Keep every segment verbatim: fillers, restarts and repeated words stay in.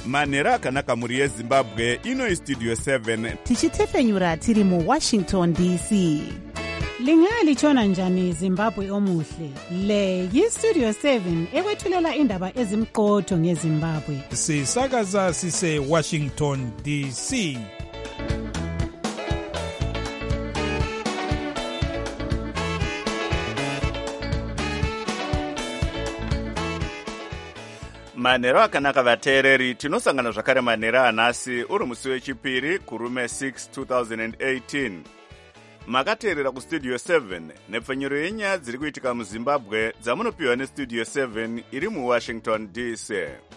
manhero akanaka mhuri yezimbabwe. Ino Studio seven tichitefenyura tiri muWashington D C. Lingalitshona njani Zimbabwe omuhle? Le yiStudio seven ekwethulela indaba ezimqotho ngeZimbabwe. Sisakaza sise Washington D C. manhero akanaka vateereri, tinosangana zvakare manhero anhasi uri musi wechipiri kurume six two thousand eighteen. Makateerera kuStudio seven nepfenyuro yenyaya dziri kuitika muZimbabwe dzamunopiwa neStudio seven iri muWashington D C.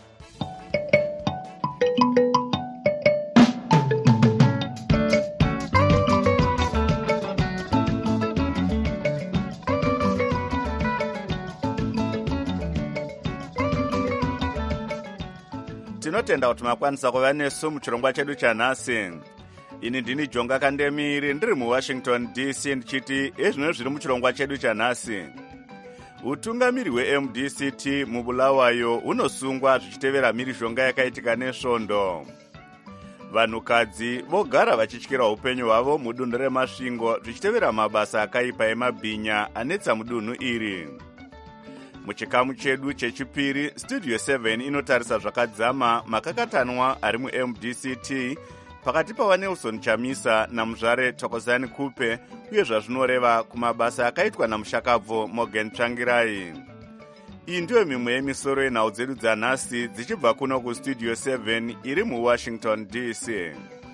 Tinotenda kuti makwanisa kuva nesu muchirongwa chedu chanhasi. Ini ndini Jonga Kandemiri ndiri muWashington D C ndichiti ezvino zviri muchirongwa chedu chanhasi. Utungamiri hwe-M D C T muBulawayo unosungwa zvichitevera mhirizhonga yakaitika nesvondo. Vanhukadzi vogara vachityira upenyu hwavo mudunhu remasvingo zvichitevera mabasa akaipa emabhinya anetsa mudunhu iri. Muchikamu chedu chechipiri, Studio seven inotarisa zvakadzama makakatanwa ari mu-M D C T pakati pawaNelson Chamisa namuzvare Thokozani Kupe uye zvazvinoreva kumabasa akaitwa namushakabvu Morgan Tsvangirai. Iyi ndiyo mimwe yemisoro yenhau dzedu dzanhasi dzichibva kuno kuStudio seven iri muWashington D C.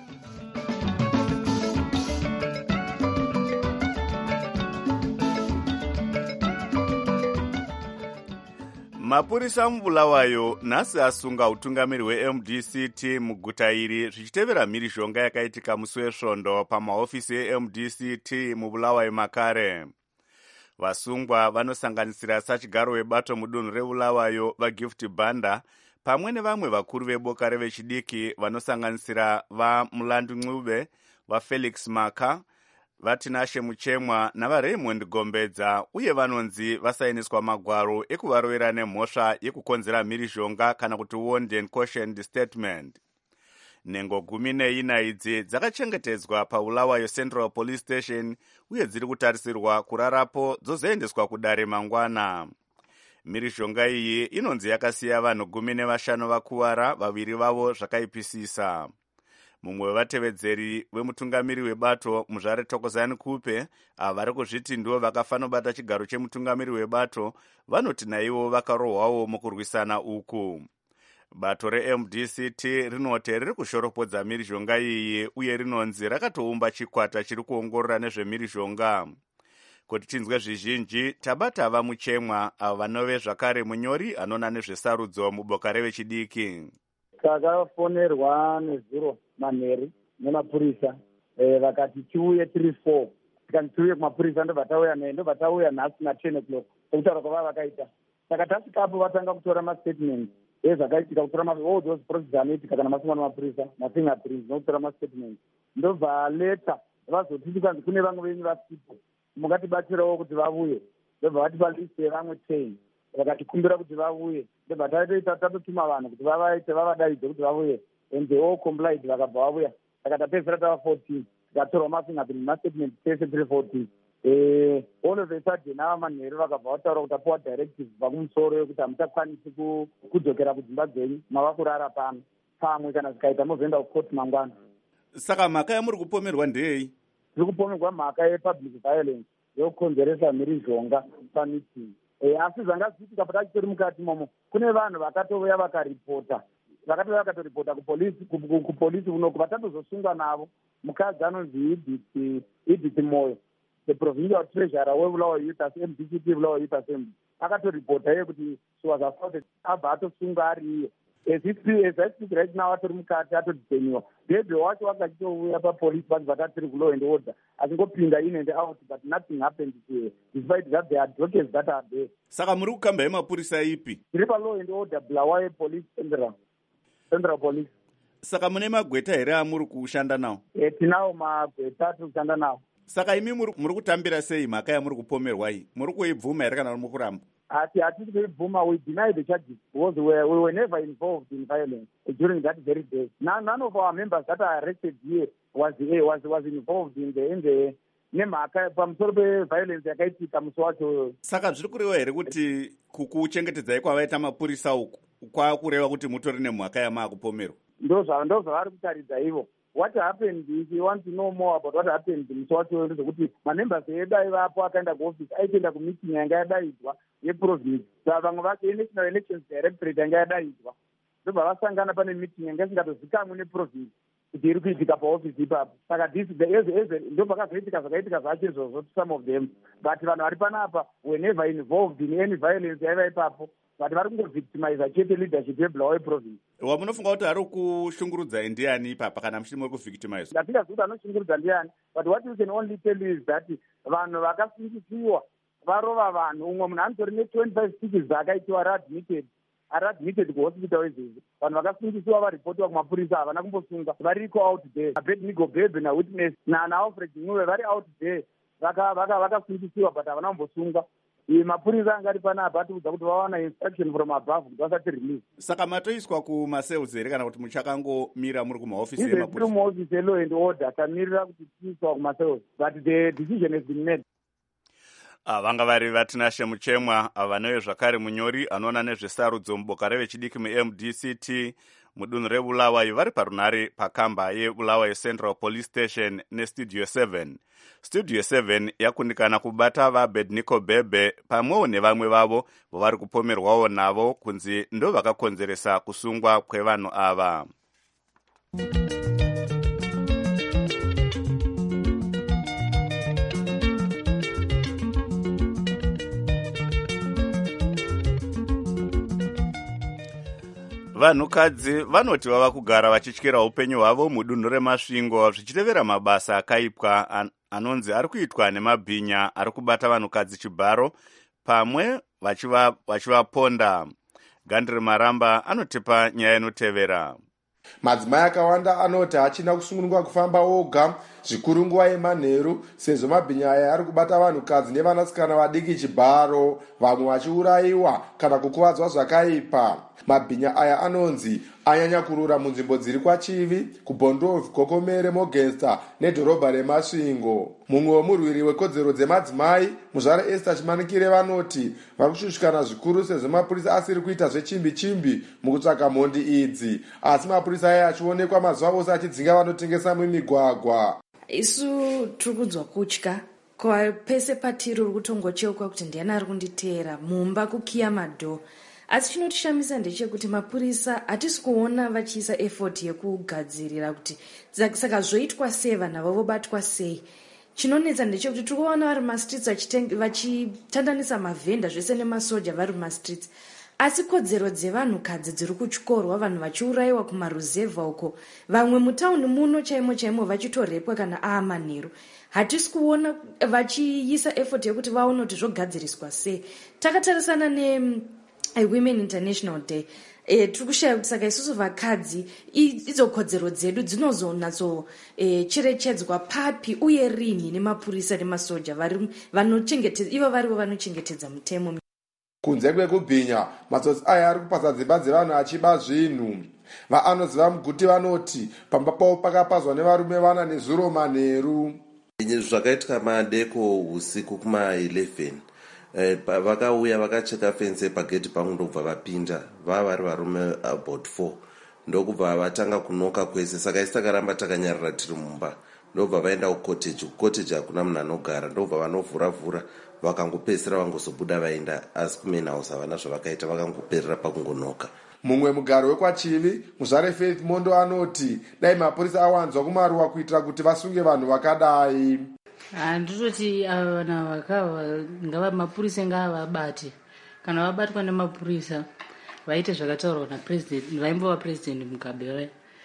Mapurisa muBulawayo nhasi asunga utungamiri hwe-M D C T muguta iri zvichitevera mhirizhonga yakaitika musi wesvondo pamahofisi e-M D C T muBulawayo makare. Vasungwa vanosanganisira sachigaro webato mudunhu reBulawayo vaGift Banda pamwe nevamwe vakuru veboka revechidiki vanosanganisira vaMulandu Ncube, vaFelix Maka, vaTinashe Muchemwa navaRaymond Gombedza uye vanonzi vasainiswa magwaro ekuvarovera nemhosva yekukonzera mhirizhonga kana kuti warned and cautioned statement. Nhengo gumi neina idzi dzakachengetedzwa paBulawayo Central Police Station uye dziri kutarisirwa kurarapo dzozoendeswa kudare mangwana. Mhirizhonga iyi inonzi yakasiya vanhu gumi nevashanu vakuwara, vaviri vavo zvakaipisisa. Mumwe wevatevedzeri wemutungamiri webato muzvare Thokozani Kupe ava vari kuzviti ndivo vakafanobata chigaro chemutungamiri webato vanoti naivo vakarohwawo mukurwisana uku. Bato re-M D C T rinoti riri kushoropodza mhirizhonga iyi uye rinonzi rakatoumba chikwata chiri kuongorora nezvemhirizhonga. Kuti tinzwe zvizhinji tabata vaMuchemwa ava vanove zvakare munyori anona nezvesarudzo muboka revechidiki. Takafonerwa nezuro manheri nemapurisa vakati tiuye tiri four tikati tiuye kumapurisa ndobva tauya ndobva tauya nhasi na ten o'clock okutaura kwava vakaita. Saka tasvikapo vatanga kutora mastatement ezvakaitika, kutora all those process anoitika kana masungwa nemapurisa mafingerprints nokutora mastatement. Ndobva leta vazoti tikanzi kune vamwe venyu vasipo mungatibatsirawo kuti vavuye. Ndobva vatipa list yevamwe ten vakatikumbira kuti vavuye. Ndobva tatoita tatotuma vanhu kuti vavaite vavadaidze kuti vavuye and they all complied vakabva vavuya. Saka tapedzera tava fourteen tikatorwa mafingerprint mastatement tese tiri fourteen. Eh, all of a sudden ava manheru vakabva vataura kuti apiwa directive kubva kumusoro yekuti hamuchakwanisi kudzokera kudzimba dzenyu, mava kurara pano. Pamwe kana zvikaita mozoenda kukoti mangwana. Saka mhaka yamuri kupomerwa ndei? Tiri kupomerwa mhaka yepublic violence yokukonzeresa mhirizhonga pameeting. Eh, asi zvanga zvichitika patachitori mukati momo kune vanhu vakatovouya vakaripota vakatouya vakatoripota kupolisi kupolisi kunoku vatatozosungwa navo. Mukadzi anonzi Edith Edith Moyo, the provincial treasurer weBulawayo Youth Assembly, M D C T Bulawayo Youth Assembly, akatoripota iye kuti she was assaulted, abva atosunga ari iye. As it speaks right now atori mukati atodeteniwa. Bebe wacho wakachitouya papolisi vanhu vakatiri ku-law and order achingopinda in and out but nothing happened to her despite that there are doctors that are there. Saka muri kukamba yemapurisa ipi? Tiri pa-law and order Bulawayo Police Central Central Police. Saka mune magweta here amuri kushanda nawo? Eh, tinawo magweta atiri kushanda nawo. Saka imi muri kutambira sei mhaka yamuri kupomerwa iyi? Muri kuibvuma here kana muri kuramba? Ati hatisi kuibvuma, we deny the charges because we were, we were never involved in violence during that very day. None, none of our members that are arrested here was was was involved in the in the nemhaka pamusoro peviolence yakaitika musi wacho. Saka zviri kureva here kuti kukuchengetedzai kwavaita mapurisa uku kwakureva kuti mutori nemhaka yamaakupomerwa? Ndo zvavari kutaridza ivo. What happened, if you want to know more about what happened musi wacho, ndezvekuti mamembers edu aivapo akaenda kuoffice aitoenda kumeeting yanga yadaidzwa yeprovince. Saka vamwe vacho national elections directorate yanga yadaidzwa ndobva vasangana pane meeting yanga isingazozikamwe neprovince kuti iri kuitika paoffice ipapo. Saka this ndo pakazoitika zvakaitika zvacho izvozvo to some of them, but vanhu vari panapa were never involved in any violence yaiva ipapo, but vari kungovictimiza chete leadership yebulawayo province. Wamunofunga kuti ari kushungurudzai ndiani ipapa kana muchiri muri kuvictimize? Ndatingazivi kuti anoshungurudza ndiani, but what you can only tell you is that vanhu vakasungisiwa varova vanhu. Umwe munhu anotori ne-twenty-five stitches dzaakaitiwa ari-admitted ari-admitted kuhospital izvizvi. Vanhu vakasungisiwa varipotiwa kumapurisa havana kumbosunga, variko out there. Abednego Bebe naWitness naAlfred Ncube vari out there vakasungisiwa but havana kumbosunga. Mapurisa anga ari panapa atiudza kuti vawana instruction from above kuti vasati release. Saka matoiswa kumasales here kana kuti muchakangomira muri kumahofisi emapurisa? Tiri muhofisi elaw and order tamirira kuti tiiswa kumasales, but the decision has been made. Vanga vari Vatinashe Muchemwa, vanowe zvakare munyori anoona nezvesarudzo muboka revechidiki mu-M D C T mudunhu reBulawayo vari parunhare pakamba yeBulawayo Central Police Station neStudio seven. Studio seven yakundikana kubata vaBednego Bebe pamwewo nevamwe vavo vovari kupomerwawo navo kunzi ndo vakakonzeresa kusungwa kwevanhu ava. Vanhukadzi vanoti vava kugara vachityera upenyu hwavo mudunhu reMasvingo zvichitevera mabasa akaipwa an, anonzi ari kuitwa nemabhinya ari kubata vanhukadzi chibharo pamwe vachivaponda. Gandri Maramba anotipa nyaya inotevera. Madzimai akawanda anoti hachina kusununguka kufamba oga zvikuru nguva yemanheru sezvo mabhinya aya ari kubata vanhukadzi nevanasikana vadiki chibharo, vamwe vachiurayiwa kana kukuvadzwa zvakaipa. Mabhinya aya anonzi anyanya kurura munzvimbo dziri kwaChivi, kuBhondovhi, Kokomere, Mogesta nedhorobha reMasvingo. Mumwe wemurwiri wekodzero dzemadzimai, muzvare Esther Chimanikire, vanoti vari kushushikana zvikuru sezvo mapurisa asiri kuita zvechimbi chimbi mukutsvaka mhondi idzi, asi mapurisa aya achionekwa mazuva ose achidzinga vanotengesa mumigwagwa. Isu tiri kunzwa kutya pese patiri uri kutongocheuka kuti ndiani ari kunditeera mumba kukiya madho. Asi chinotishamisa ndechekuti mapurisa hatisi kuona vachiisa effort yekugadzirira kuti saka zvoitwa sei vanhu avo vobatwa sei. Chinonetsa ndechekuti tiri kuona vari mumastreets vachitandanisa mavhenda zvese nemasoja vari mumastreets, asi kodzero dzevanhukadzi dziri kutyorwa, vanhu vachiurayiwa kumaruzevha uko, vamwe mutauni muno chaimo chaimo vachitorepwa kana aamanheru. Hatisi kuona vachiisa effort yekuti vaone kuti zvogadziriswa sei. Takatarisana ne A Women International Day. E, tiri kushaya kuti saka isusu vakadzi idzo kodzero dzedu dzinozonatso e, cherechedzwa papi uye rini nemapurisa nemasoja vanochengetedza ivo varivo vanochengetedza mutemo. Kunze kwekubhinya, matsotsi aya ari kupasa dzimba dzevanhu achiba zvinhu. Vaanoziva muguti vanoti pamba pavo pakapazwa nevarume vana nezuro manheru. Zvakaitika madeko usiku kuma eleven. Eh, vakauya vakacheka fence pageti pangu ndobva vapinda vava vari varume about four ndokubva vatanga kunoka kwese, saka isi takaramba takanyarira tiri mumba ndobva vaenda kucottage. Kucottage hakuna munhu anogara, ndobva vanovhura-vhura vakangopedzisira vangozobuda vaenda, asi kumain house havana zvavakaita, vakangoperera pakungonoka. Mumwe mugaro wekwaChivi, muzvare Faith Mondo anoti dai mapurisa awanzwa kumaruwa kuitira kuti vasunge vanhu vakadai. Handitoti ava vanhu vakava ngava mapurisa ngavabate, kana vabatwa nemapurisa vaite zvakataurwa napresident, vaimbova president Mugabe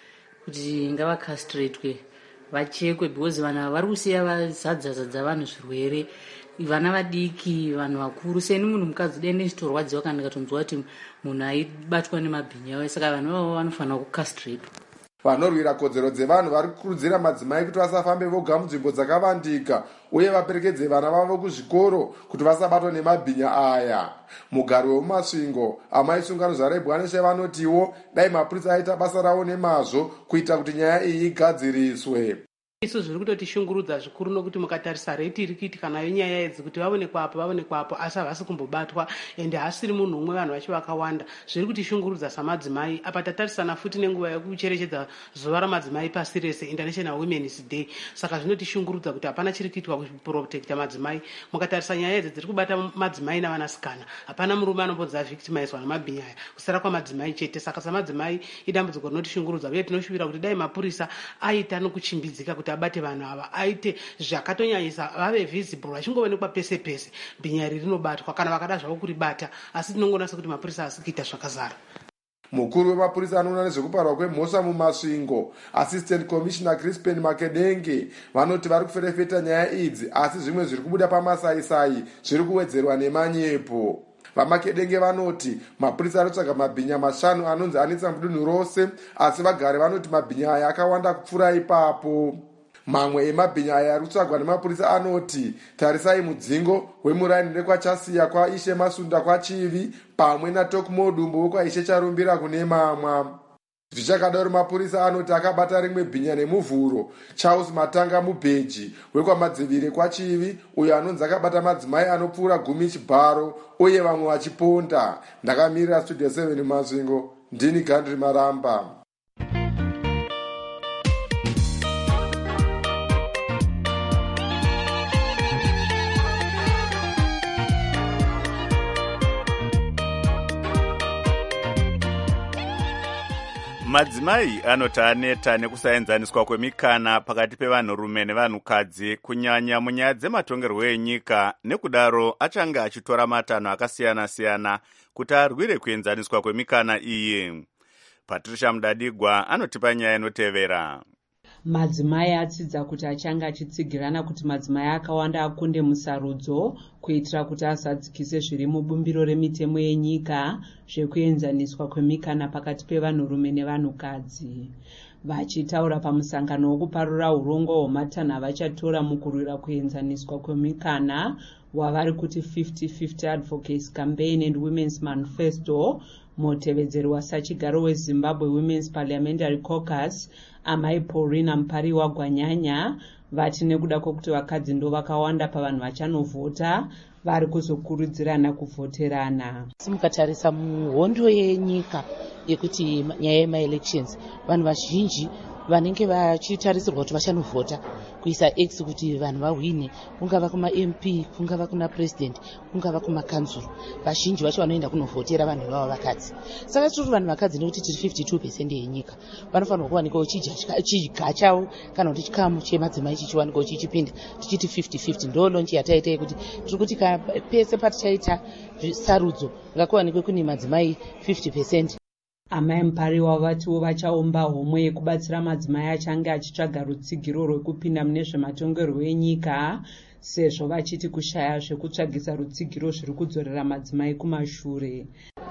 kuti ngavakastratwe vachekwe, because vanhu vari kusiya vazadzazadza vanhu zvirwere, vana vadiki, vanhu vakuru. Seni munhu mukadzi dai ndichitorwadziwa kana ndikatonzwa kuti munhu aibatwa nemabhinya, saka vanhu avo vanofanira kukastratwa. vanorwira kodzero dzevanhu vari kukurudzira madzimai kuti vasafambe voga munzvimbo dzakavandika uye vaperekedze vana vavo kuzvikoro kuti vasabatwa nemabhinya aya. Mugari wemumasvingo amai sungano zvarebwa neshe vanotiwo dai mapurisa aita basa ravo nemazvo kuita kuti nyaya iyi igadziriswe. Isu zviri kutotishungurudza zvikuru nokuti mukatarisa reti iri kuitikana yenyaya idzi kuti vaonekwa apo vaonekwa apo asi havasi kumbobatwa ende hasiri munhu umwe vanhu vacho vakawanda. Zviri kutishungurudza samadzimai. Apa tatarisana futi nenguva yekucherechedza zuva ramadzimai pasi rese, International Women's Day. Saka zvinotishungurudza kuti hapana chiri kuitwa kuprotekta madzimai. Mukatarisa nyaya idzi dziri kubata madzimai navanasikana. Hapana murume anombodza victimizwa namabhinya aya. Kusara kwamadzimai chete. Saka samadzimai idambudziko rinotishungurudza uye tinoshuvira kuti dai mapurisa aita nokuchimbidzika kuti abate vanhu ava, aite zvakatonyanyisa, vave visible vachingoonekwa pese pese, bhinya iri rinobatwa kana vakada zvavo kuribata, asi tinongonasa kuti mapurisa asi kuita zvakazara. Mukuru wemapurisa anoona nezvekuparwa kwemhosva mumasvingo, Assistant Commissioner Crispin Makedenge, vanoti vari kuferefeta nyaya idzi asi zvimwe zviri kubuda pamasaisai zviri kuwedzerwa nemanyepo. Vamakedenge vanoti mapurisa anotsvaga mabhinya mashanu anonzi anetsa mudunhu rose, asi vagari vanoti mabhinya aya akawanda kupfuura ipapo. Mamwe emabhinya aya ari kutsvagwa nemapurisa anoti tarisai mudzingo wemuraini rekwachasiya kwaishe Masunda kwachivi pamwe naTokmodumbo wekwaishe Charumbira kune mamwa. Zvichakadaro mapurisa anoti akabata rimwe bhinya nemuvhuro Charles Matanga Mubheji wekwamadzivire kwachivi, uyo anonzi akabata madzimai anopfuura gumi chibharo uye vamwe vachiponda. Ndakamirira Studio seven Masvingo, ndini Gandri Maramba. Madzimai anoti aneta nekusaenzaniswa kwemikana pakati pevanhurume nevanhukadzi kunyanya munyaya dzematongerwo enyika, nekudaro achange achitora matanho akasiyana-siyana kuti arwire kuenzaniswa kwemikana iyi. Patricia Mudadigwa anotipa nyaya inotevera. Madzimai atsidza kuti achange achitsigirana kuti madzimai akawanda akunde musarudzo kuitira kuti azadzikise zviri mubumbiro remitemo yenyika zvekuenzaniswa kwemikana pakati pevanhurume nevanhukadzi. Vachitaura pamusangano wokuparura urongo hwematanho avachatora mukurwira kuenzaniswa kwemikana wavari kuti fifty fifty Advocates Campaign and Women's Manifesto, mutevedzeri wasachigaro weZimbabwe Women's Parliamentary Caucus, amai Paulina Mpariwa Gwanyanya, vati nekuda kwokuti vakadzi ndo vakawanda pavanhu vachanovhota vari kuzokurudzirana kuvhoterana. Mukatarisa muhondo yenyika yekuti nyaya yemaelections, vanhu vazhinji vanenge vachitarisirwa kuti vachanovhota kuisa x kuti vanhu vahwine, kungava kuma-M P, kungava kuna president, kungava kumakanzuru, vazhinji vacho vanoenda kunovhotera vanhu vavo vakadzi. Saka tiri vanhu vakadzi nekuti tiri fifty-two percent yenyika, vanofanirwa kuwanikwawo chidya chavo kana kuti chikamu chemadzimai chichiwanikwawo chichipinda, tichiti fifty fifty. Ndo lonchi yataita yekuti tiri kuti pese patichaita sarudzo ngakuwanikwe kune madzimai fifty percent. Amai Mpariwa vatiwo vachaumba homwe yekubatsira madzimai achange achitsvaga rutsigiro rwekupinda mune zvematongerwo enyika, sezvo vachiti kushaya zvekutsvagisa rutsigiro zviri kudzorera madzimai kumashure.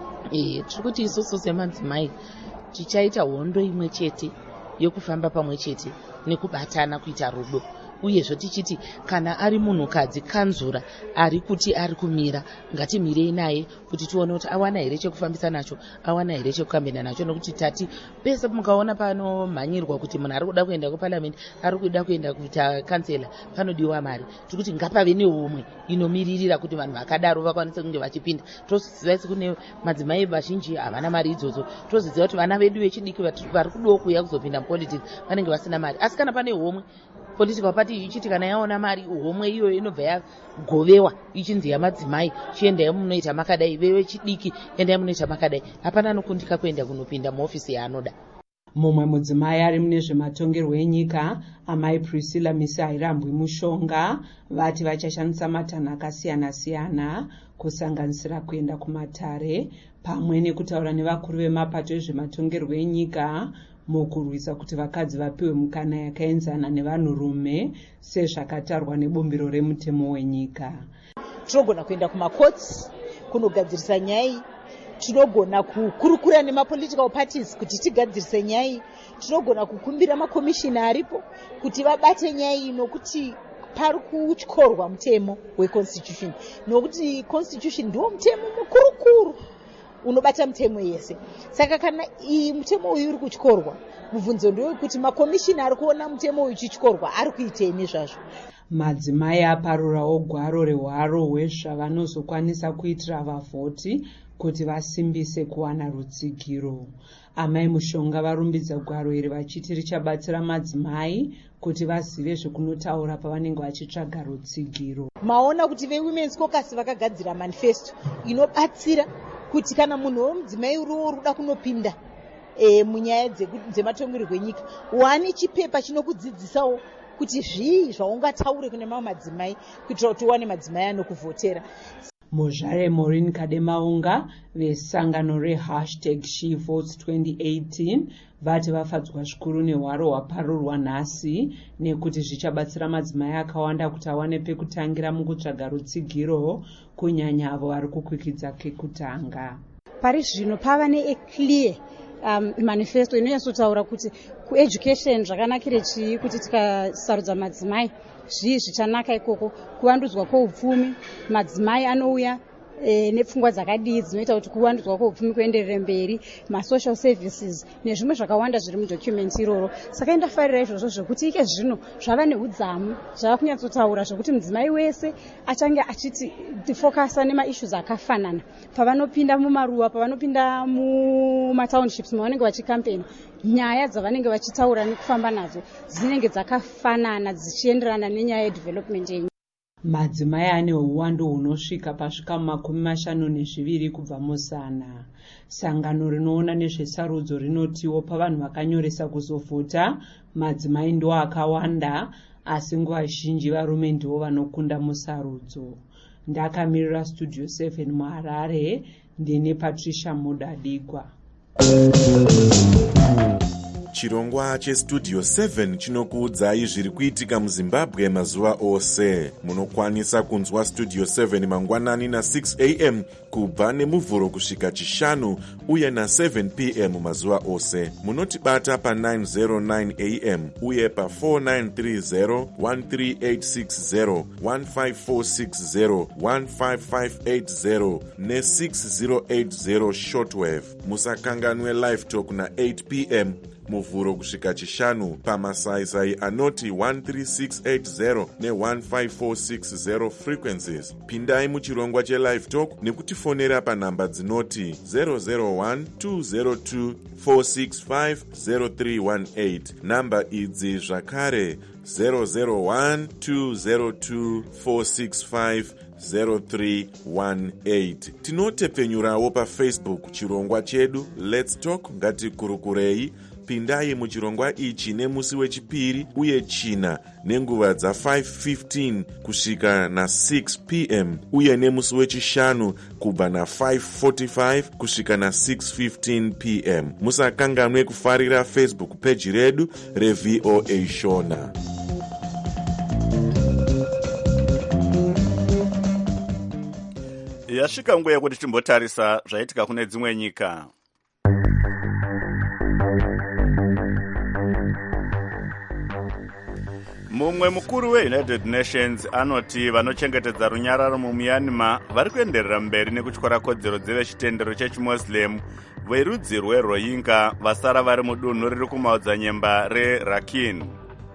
E, tiri kuti isusu semadzimai tichaita hondo imwe chete yokufamba pamwe chete nekubatana kuita rudo, uyezvo tichiti kana ari munhukadzi kanzura ari kuti ari kumira, ngatimirei naye kuti tione kuti awana here chekufambisa nacho, awana here chekukambena nacho, nokuti tati pese mukaona panomhanyirwa kuti munhu ari kuda kuenda kuparliament, ari kuda kuenda kuita kansela, panodiwa mari. Tiri kuti ngapave neumwe inomiririra kuti vanhu vakadaro vakwanise kunge vachipinda. Toziva isi kune madzimai vazhinji havana mari idzodzo, toziva kuti vana vedu vechidiki vari kudawo kuuya kuzopinda mupolitics vanenge vasina mari, asi kana pane homwe political party ichiti kana yaona mari homwe iyo inobva yagovewa ichinzi yamadzimai, chiendai munoita makadai, vewe chidiki endai munoita makadai, hapana anokundika kuenda kunopinda muofisi yaanoda. Mumwe mudzimai ari mune zvematongerwo enyika, amai Priscilla Misairambwi Mushonga, vati vachashandisa matanho akasiyana-siyana kusanganisira kuenda kumatare pamwe nekutaura nevakuru vemapato ezvematongerwo enyika mukurwisa kuti vakadzi vapiwe mukana yakaenzana nevanhurume sezvakatarwa nebumbiro remutemo wenyika. Tinogona kuenda kumakotsi kunogadzirisa nyaya tinogona kukurukura nemapolitical parties kuti tigadzirise nyaya iyi. Tinogona kukumbira makomishina aripo kuti vabate nyaya iyi, nokuti pari kutyorwa mutemo weconstitution, nokuti constitution ndiwo mutemo mukurukuru unobata mutemo yese. Saka kana iyi mutemo uyu uri kutyorwa, mubvunzo ndewekuti makomishina ari kuona mutemo uyu uchityorwa ari kuitei nezvazvo. Madzimai aparurawo gwaro rehwaro hwezvavanozokwanisa kuitira vavhoti kuti vasimbise kuwana rutsigiro. Amai Mushonga varumbidza gwaro iri vachiti richabatsira madzimai kuti vazive zvekunotaura pavanenge vachitsvaga rutsigiro. Maona kuti veWomen's Caucus vakagadzira manifesto inobatsira kuti kana munhu womudzimai uriwo ruda kunopinda e, munyaya dzematongerwo enyika, wani chipepa chinokudzidzisawo kuti zvii zvaungataure kune mamwe madzimai kuitira kuti uwane madzimai anokuvhotera. Muzvare Maureen Kademaunga vesangano rehashtag She Votes twenty eighteen vati vafadzwa zvikuru nehwaro hwaparurwa nhasi nekuti zvichabatsira madzimai akawanda kuti awane pekutangira mukutsvaga rutsigiro, kunyanya avo vari kukwikidza kekutanga. Pari zvino pava neclear um, manifesto inonyatsotaura kuti kueducation zvakanakire chii, kuti tikasarudza madzimai zvii zvichanaka ikoko, kuvandudzwa kwoupfumi, madzimai anouya e, nepfungwa dzakadii dzinoita kuti kuvandudzwa kwoupfumi kuenderere mberi, masocial services nezvimwe zvakawanda zviri mudocument iroro. Saka ndafarira izvozvo zvekuti ike zvino zvava neudzamu zvava kunyatsotaura zvokuti mudzimai wese achange achiti tifokasa nemaissues akafanana pavanopinda mumaruwa, pavanopinda mumatownships mavanenge vachikampeni. Nyaya dzavanenge vachitaura nekufamba nadzo dzinenge dzakafanana dzichienderana nenyaya yedevelopment yenyu. Madzimai ane uwandu hunosvika pasvika makumi mashanu nezviviri kubva muzana. Sangano rinoona nezvesarudzo rinotiwo pavanhu vakanyoresa kuzovhota, madzimai ndiwo akawanda, asi nguva zhinji varume ndiwo vanokunda musarudzo. Ndakamirira Studio seven muHarare, ndine Patricia Mudadigwa. Chirongwa chestudio seven chinokuudzai zviri kuitika muZimbabwe mazuva ose. Munokwanisa kunzwa Studio seven mangwanani na six a m kubva nemuvhuro kusvika chishanu uye na seven p m mazuva ose. Munotibata pa nine oh nine a m uye pa four nine three zero, one three eight six zero, one five four six zero, one five five eight zero ne six zero eight zero shortwave. Musakanganwe live talk na eight p m muvhuro kusvika chishanu pamasaisai anoti one three six eight zero ne one five four six zero frequencies. Pindai muchirongwa chelive talk nekutifonera panhamba dzinoti zero zero one two zero two four six five zero three one eight. Namba idzi zvakare zero zero one two zero two four six five zero three one eight. Tinotepfenyurawo pafacebook chirongwa chedu Let's Talk Ngatikurukurei. Pindai muchirongwa ichi nemusi wechipiri uye china nenguva dza five fifteen kusvika na six p m uye nemusi wechishanu kubva na five forty-five kusvika na six fifteen p m. Musakanganwe kufarira Facebook page redu reV O A Shona. Yasvika nguva yekuti timbotarisa zvaitika kune dzimwe nyika. Mumwe mukuru weUnited Nations anoti vanochengetedza runyararo muMyanmar vari kuenderera mberi nekutyora kodzero dzevechitendero chechiMuslim verudzi rweRohingya vasara vari mudunhu riri kumaodzanyemba reRakhine.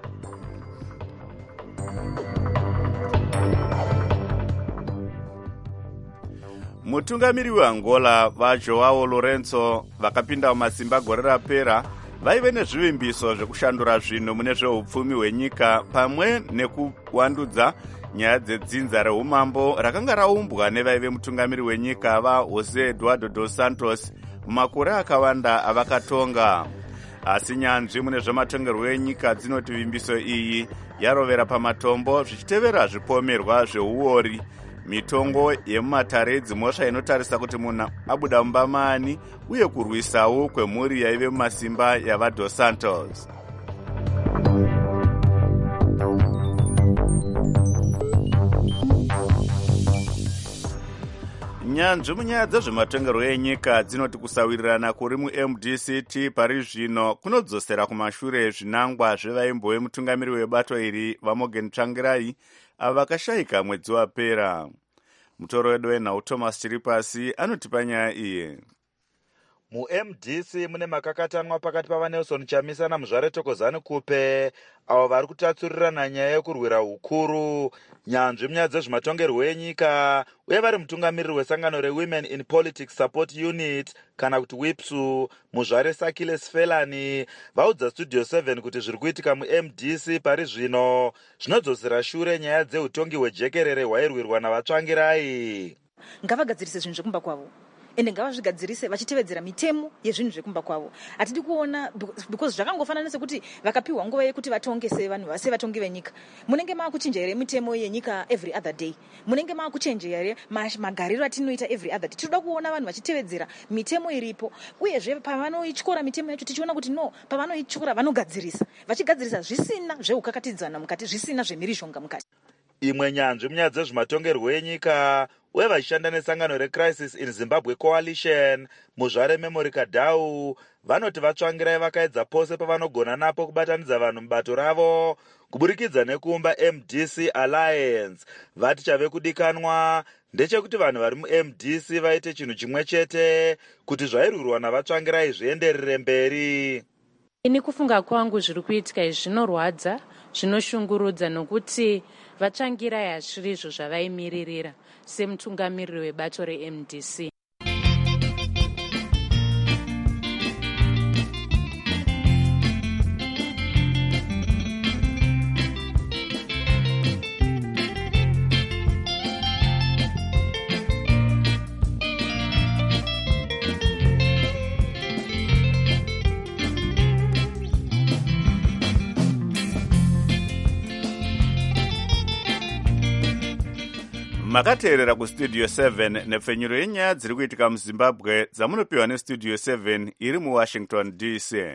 Mutungamiri weAngola vaJoao Lourenço vakapinda mumasimba gore rapera vaive nezvivimbiso zvekushandura zvinhu mune zveupfumi hwenyika pamwe nekuwandudza nyaya dzedzinza reumambo rakanga raumbwa nevaive mutungamiri wenyika vaJosé Eduardo dos Santos mumakore akawanda avakatonga. Asi nyanzvi mune zvematongerwo enyika dzinoti vimbiso iyi yarovera pamatombo zvichitevera zvipomerwa zveuori, mitongo yemumatare dzimhosva inotarisa kuti munhu abuda mumba maani uye kurwisawo kwemhuri yaive mumasimba yavaDos Santos. nyanzvi munyaya dzezvematongerwo enyika dzinoti kusawirirana kuri mu-M D C T pari zvino kunodzosera kumashure zvinangwa zvevaimbo vemutungamiri webato iri vaMorgan Tsvangirai ava vakashayika mwedzi wapera. Mutoro wedu wenhau Thomas Chiripasi anotipa nyaya iyi. Mu-M D C mune makakatanwa pakati pavaNelson Chamisa naMuzvare Thokozani Kupe avo vari kutatsurirana nyaya yekurwira ukuru, nyanzvi munyaya dzezvematongerwo enyika uye vari mutungamiriri wesangano reWomen in Politics Support Unit kana kuti WIPSU. Muzvare Sakile Sfelani vaudza Studio seven kuti zviri kuitika mu-M D C pari zvino zvinodzosera shure nyaya dzeutongi hwejekerere hwairwirwa navatsvangirai. Ngavagadzirise zvinhu zvekumba kwavo ende ngavazvigadzirise vachitevedzera mitemo yezvinhu zvekumba kwavo. Hatidi kuona because zvakangofanana sekuti vakapiwa nguva yekuti vatonge sevanhu sevatongi venyika. Munenge maakuchinja here mitemo yenyika every other day? Munenge maakuchinja here magariro atinoita every other day? Tinoda kuona vanhu vachitevedzera mitemo iripo, uyezve pavanoityora mitemo yacho tichiona kuti no, pavanoityora vanogadzirisa, vachigadzirisa zvisina zveukakatidzana mukati, zvisina zvemhirizhonga mukati. Imwe nyanzvi munyaya dzezvematongerwo enyika uye vachishanda nesangano reCrisis in Zimbabwe Coalition, Muzvare Memory Kadau vanoti vatsvangirai vakaedza pose pavanogona napo kubatanidza vanhu mubato ravo kuburikidza nekuumba M D C Alliance. Vati chave kudikanwa ndechekuti vanhu vari mu-M D C vaite chinhu chimwe chete kuti zvairwirwa navatsvangirai zvienderere mberi. Ini kufunga kwangu zviri kuitika izvi zvinorwadza, zvinoshungurudza nokuti vatsvangirai hazviri izvo zvavaimiririra semutungamiriri webato re-M D C. Makateerera kustudio seven nepfenyuro yenyaya dziri kuitika muZimbabwe dzamunopiwa nestudio seven iri muWashington D C.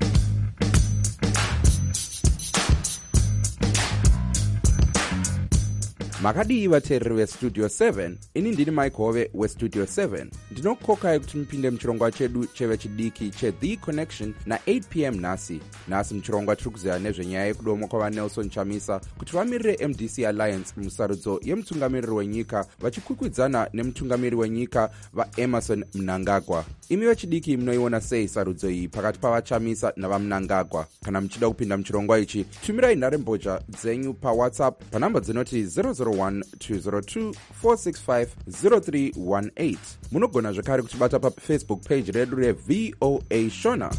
Makadii vateereri vestudio seven, ini ndini Mike Hove westudio seven. Ndinokokai kuti mupinde muchirongwa chedu chevechidiki cheThe Connection na eight p m nhasi. Nhasi muchirongwa tiri kuziva nezvenyaya yekudomwa kwavaNelson Chamisa kuti vamirire M D C Alliance musarudzo yemutungamiriri wenyika vachikwikwidzana nemutungamiri wenyika vaEmerson Mnangagwa. Imi vechidiki munoiona sei sarudzo iyi pakati pavaChamisa navaMnangagwa? Kana muchida kupinda muchirongwa ichi, tumirai nharembozha dzenyu paWhatsApp panhamba dzinoti zero zero one two zero two four six five zero three one eight. Munogona zvakare kutibata paFacebook page redu reV O A Shona.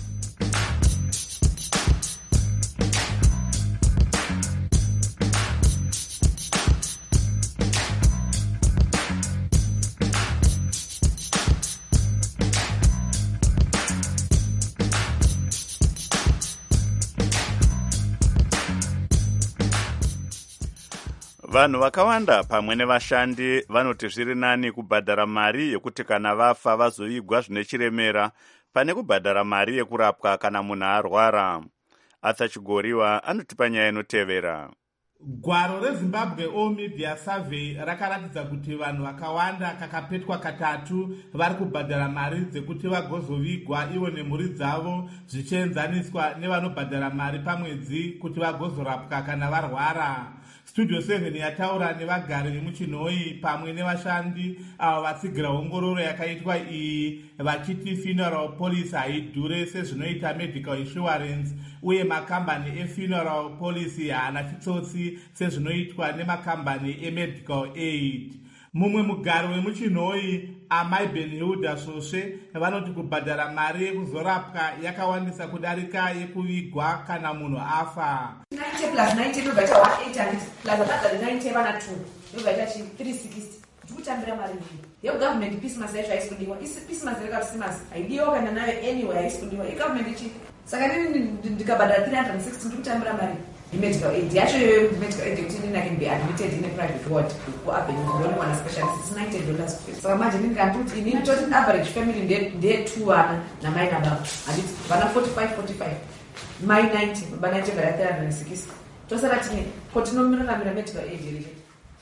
Vanhu vakawanda pamwe nevashandi vanoti zviri nani kubhadhara mari yekuti kana vafa vazovigwa zvine chiremera pane kubhadhara mari yekurapwa kana munhu arwara. Arthur Chigoriwa anotipa nyaya inotevera. Gwaro reZimbabwe All Media Survey rakaratidza kuti vanhu vakawanda kakapetwa katatu vari kubhadhara mari dzekuti vagozovigwa ivo nemhuri dzavo zvichienzaniswa nevanobhadhara mari pamwedzi kuti vagozorapwa kana varwara. Studio seven yataura nevagari vemuchinhoi pamwe nevashandi avo vatsigira ongororo yakaitwa iyi vachiti funeral policy haidhure sezvinoita medical insurance uye makambani efuneral policy haana chitsotsi sezvinoitwa nemakambani emedical aid. Mumwe mugari wemuchinhoi Amai Benhilda Svosve vanoti kubhadhara mari yekuzorapwa yakawandisa kudarika yekuvigwa kana munhu afa. ninety plus ninety nobvaita one eight hundred plus abhadhari ninety vana two nobvaita three sixty. Ndikutambira mari iyi yegovernment Christmas yacho haisi kudiwa. Christmas rekaChristmas haidiwa kana nayo anyway haisi kudiwa. Igovernment ichi saka nini ndikabhadhara three hundred sixty ndikutambira mari medical aid yacho yoyo medical aid yekuti nini can be admitted in a private ward kuavenue ndoni mwana specialist it's ninety dollars. Saka manje nini kanduti inini toti average family ndeye two vana namai nababa handiti vana forty-five forty-five mai ninety baba ninety bhara three hundred sixty tosara tine kotinomiramira medical aid iri.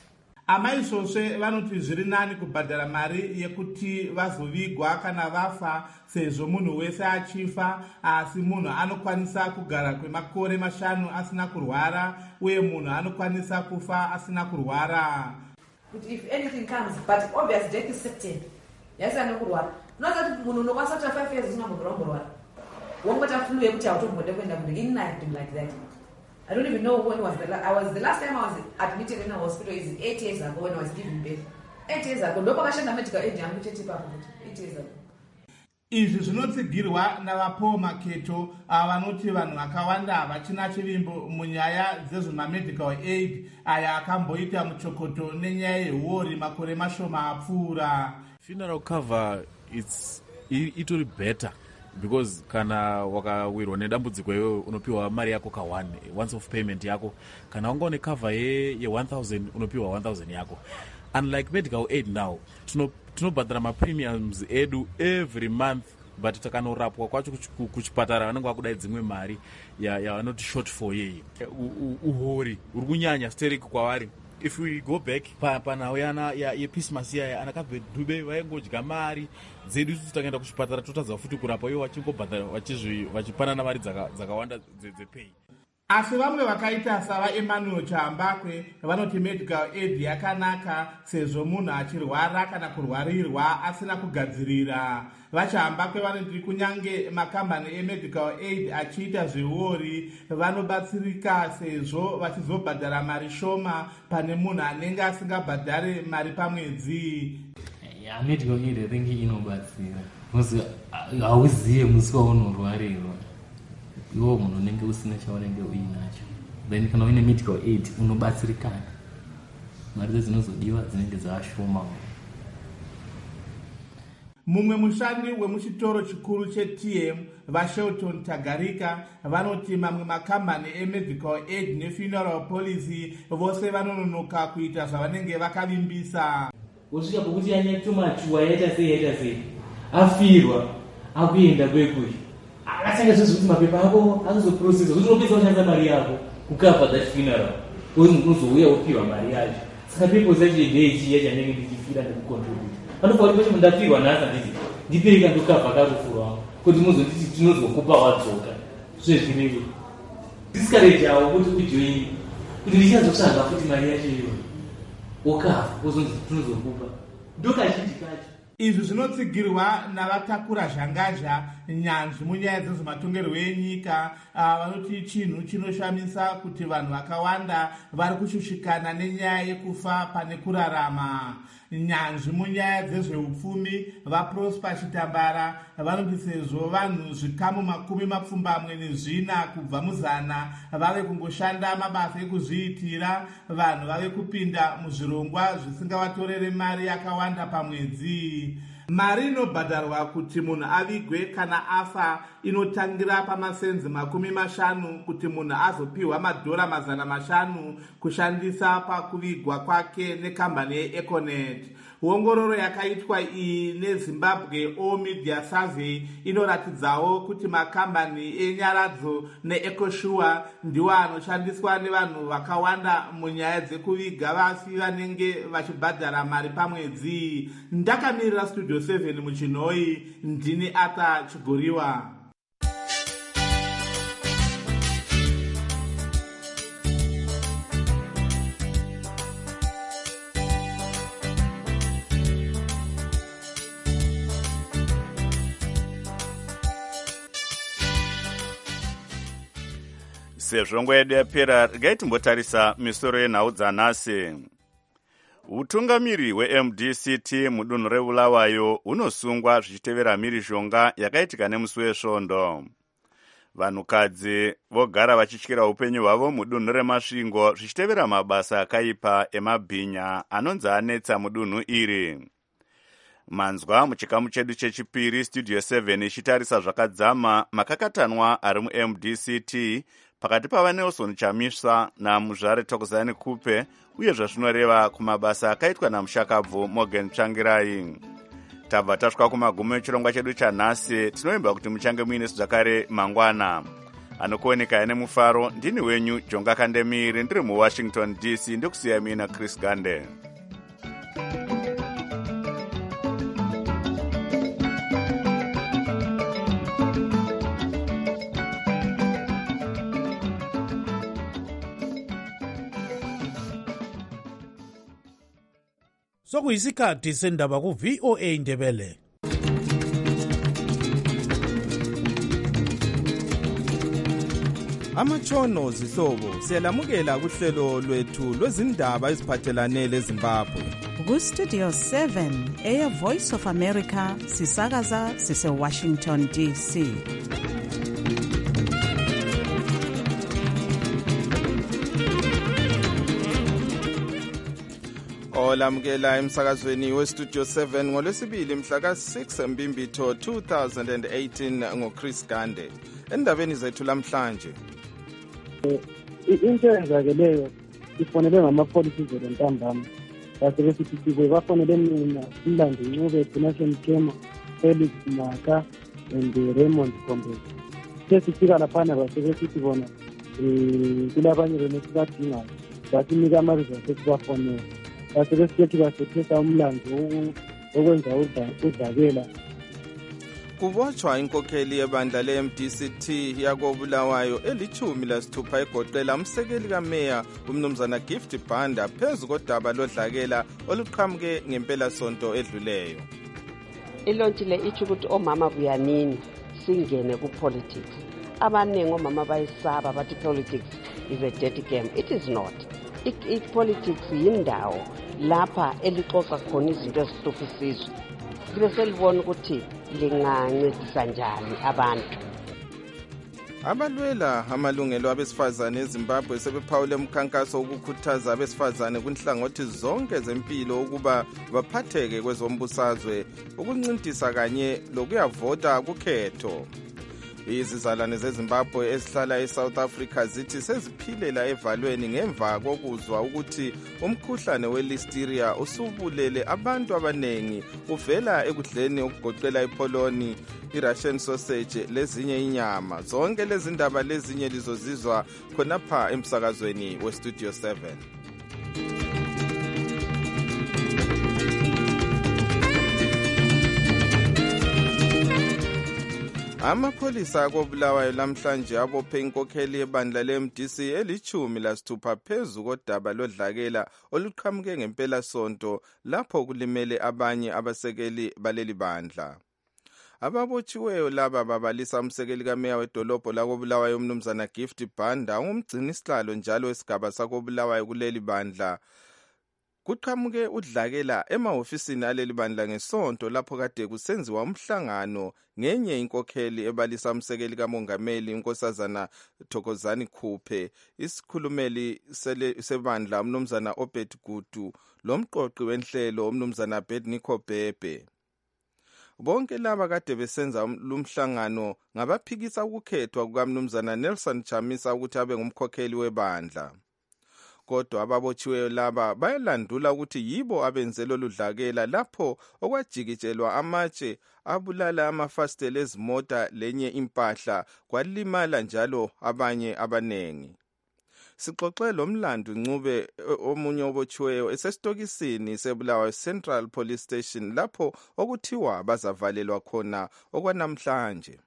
amai svosve vanoti zviri nani kubhadhara mari yekuti vazovigwa kana vafa, sezvo munhu wese achifa, asi munhu anokwanisa kugara kwemakore mashanu asina kurwara, uye munhu anokwanisa kufa asina kurwara. But if anything comes, but obvious death is certain. Yes, I know kurwara. Not that munhu unokwanisa kuita five years usina kurwara. Wongota flu yekuti autombode kuenda kundinacting like that. I don't even know when was the la- I was the last time I was admitted in a hospital is eight years ago when I was giving birth. Eight years ago. Ndo pakashanda medical aid yangu chetipa hapo. Eight years ago. Izvi zvinotsigirwa navapawo maketo vanoti vanhu vakawanda vachina chivimbo munyaya dzezvemamedical aid aya akamboita muchokoto nenyaya yehuori makore mashoma apfuura. Funeral cover it's itori better because kana wakawirwa nedambudziko iwewe unopiwa mari yako ka one once of payment yako, kana wanga une cover ye, ye one thousand unopiwa one thousand yako. Unlike medical aid now tinobhadhara mapremiums edu every month, but takanorapwa kwacho kuchipatara vanenge vakudai dzimwe mari yavanoti ya short for yeyi uhori uri kunyanya sterek kwavari. If we go back panhau yana yepismas yaya anakabve Dube vaingodya mari dzedu isusu takaenda kuchipatara totadza futi kurapa ivo vachingobhadhara vachipanana mari dzakawanda dzepay. Asi vamwe vakaita sava Emmanuel Chambakwe vanoti medical aid yakanaka sezvo munhu achirwara kana kurwarirwa asina kugadzirira. Vachambakwe vanoti kunyange makambani emedical aid achiita zvehuori vanobatsirika sezvo vachizobhadhara mari shoma pane munhu anenge asingabhadhare mari pamwedzi. Yeah, medical aid I think inobatsira because hauziye musi waunorwarirwa iwo munhu unenge usina chaunenge uinacho, then kana uine medical aid unobatsirikana, mari dzinozodiwa dzinenge dzashoma. Mumwe mushandi wemuchitoro chikuru che-T M vaShelton Tagarika vanoti mamwe makambani emedical aid nefuneral policy vose vanononoka kuita zvavanenge vakavimbisa. Usvika pokuti yanyaitomachuwa yaita sei yaita sei afirwa akuenda kwekuyi asanga zvozvo kuti mapepa ako azoprocessa kuti unopedza kushandisa mari yako kukava that funeral unozouya upiwa mari yacho. Saka people zacho ndeichiya chanenge ndichifira ndikucontribute panofanira kuti mundafirwa nhasi handiti ndipereka ndokabva karufu rwangu kuti muzonditi tinozokupa wadzoka zvezvirevo discourage awo kuti ujoini kuti ndichazotsvaga futi mari yacho iyo wokabva uzonzi tinozokupa ndokazhinji kacho. Izvi zvinotsigirwa navatakura zhangazha nyanzvi munyaya dzezvematongerwo enyika vanoti chinhu chinoshamisa kuti vanhu vakawanda vari kushushikana nenyaya yekufa pane kurarama. Nyanzvi munyaya dzezveupfumi vaProsper Chitambara vanoti sezvo vanhu zvikamu makumi mapfumbamwe nezvina kubva muzana vave kungoshanda mabasa ekuzviitira, vanhu vave kupinda muzvirongwa zvisingavatorere mari yakawanda pamwedzi. Mari inobhadharwa kuti munhu avigwe kana afa inotangira pamasenzi makumi mashanu kuti munhu azopiwa madhora mazana mashanu kushandisa pakuvigwa kwake nekambani yeEconet. Ongororo yakaitwa iyi neZimbabwe All Media Survey inoratidzawo kuti makambani enyaradzo neEcoSure ndiwo anoshandiswa nevanhu vakawanda munyaya dzekuviga vafi vanenge vachibhadhara mari pamwedzi. Ndakamirira Studio seven muchinhoi, ndini Ata Chigoriwa. Sezvo nguva yedu yapera, regai timbotarisa misoro yenhau dzanhasi. Utungamiri hwe-M D C T mudunhu reBulawayo unosungwa zvichitevera mhirizhonga yakaitika nemusi wesvondo. Vanhukadzi vogara vachityira upenyu hwavo mudunhu reMasvingo zvichitevera mabasa akaipa emabhinya anonzi anetsa mudunhu iri. Manzwa muchikamu chedu chechipiri Studio seven ichitarisa zvakadzama makakatanwa ari mu-M D C T pakati pavaNelson Chamisa naMuzvare Thokozani Kupe uye zvazvinoreva kumabasa akaitwa namushakabvu Morgan Tsvangirai. Tabva tasvika kumagumo echirongwa chedu chanhasi. Tinoimba kuti muchange muine zvakare mangwana. Anokuoneka ine mufaro ndini wenyu Jonga Kandemiri ndiri muWashington D C ndikusiya mina Chris Gande. sokuyisikhathi sendaba ku-V O A Ndebele. Amatshono zihlobo siyalamukela kuhlelo lwethu lwezindaba eziphathelane leZimbabwe. Ku-Studio seven, Air Voice of America, sisakaza sise-Washington D C. Olamukela emsakazweni we-Studio seven ngolwesibili mhla ka-six Mbimbitho two thousand eighteen ngoChris Gande. Endabeni zethu lamhlanje. Into eyenzakeleyo ifonele ngamapholisa izolo ntambama. Base besithi sibe bafonele mina Mlando Ncube, Donation Mkema, Felix Maka and Raymond Kombe. Sesifika laphana base besithi bona eh kulabanye bene sibadingayo. Basinika amarizwa sesibafonela. Base besithi basethesa umlando okwenza udlakela. Kubotshwa inkokheli yebandla le-M D C T yakobulawayo elichumi lasithupha egoqela umsekeli kameya umnumzana Gift Banda phezu kodaba lodlakela oluqhamuke ngempela sonto edluleyo. Ilonti le ithi ukuthi omama buyanini singene ku-politics. Abaningi omama bayisaba bathi politics is a dirty game. It is not. I-politics yindawo lapha elixoxa khona izinto ezihlupha isizwe. Kube selibona ukuthi lingancedisa njani abantu. Abalwela amalungelo abesifazane eZimbabwe sebephawule umkhankaso wokukhuthaza abesifazane kunhlangothi zonke zempilo ukuba baphatheke kwezombusazwe, ukuncintisa kanye lokuyavota kukhetho. Izizalwane zeZimbabwe ezihlala eSouth Africa zithi seziphilela evalweni ngemva kokuzwa ukuthi umkhuhlane we-listeria usubulele abantu abanengi uvela ekudleni okugoqela ipoloni, i-Russian sausage lezinye inyama. Zonke lezi ndaba lezinye lizozizwa khonapha emsakazweni we-Studio seven. Amapholisa akobulawayo lamhlanje abophe inkokheli yebandla le-M D C elichumi lasithupha phezu kodaba lodlakela oluqhamuke ngempela sonto lapho kulimele abanye abasekeli baleli bandla. Ababotshiweyo laba babalisa umsekeli kameya wedolobho lakobulawayo umnumzana Gift Banda, ungumgcini sihlalo njalo wesigaba sakobulawayo kuleli bandla. Kuqhamuke udlakela emahofisini aleli bandla ngesonto lapho kade kusenziwa umhlangano ngenye inkokheli ebalisa umsekeli kamongameli unkosazana Thokozani Khuphe, isikhulumeli sebandla umnumzana Obed Gudu, lomqoqi wenhlelo umnumzana Abednego Bhebhe. Bonke laba kade besenza lumhlangano ngabaphikisa ukukhethwa kukamnumzana Nelson Chamisa ukuthi abe ngumkhokheli webandla. Kodwa ababotshiweyo laba bayalandula ukuthi yibo abenze loludlakela lapho okwajikitshelwa amatshe abulala amafasitela ezimota lenye impahla kwalimala njalo abanye abanengi. Sixoxe lo Mlando Ncube omunye obotshiweyo esesitokisini sebulawayo Central Police Station lapho okuthiwa bazavalelwa khona okwanamhlanje.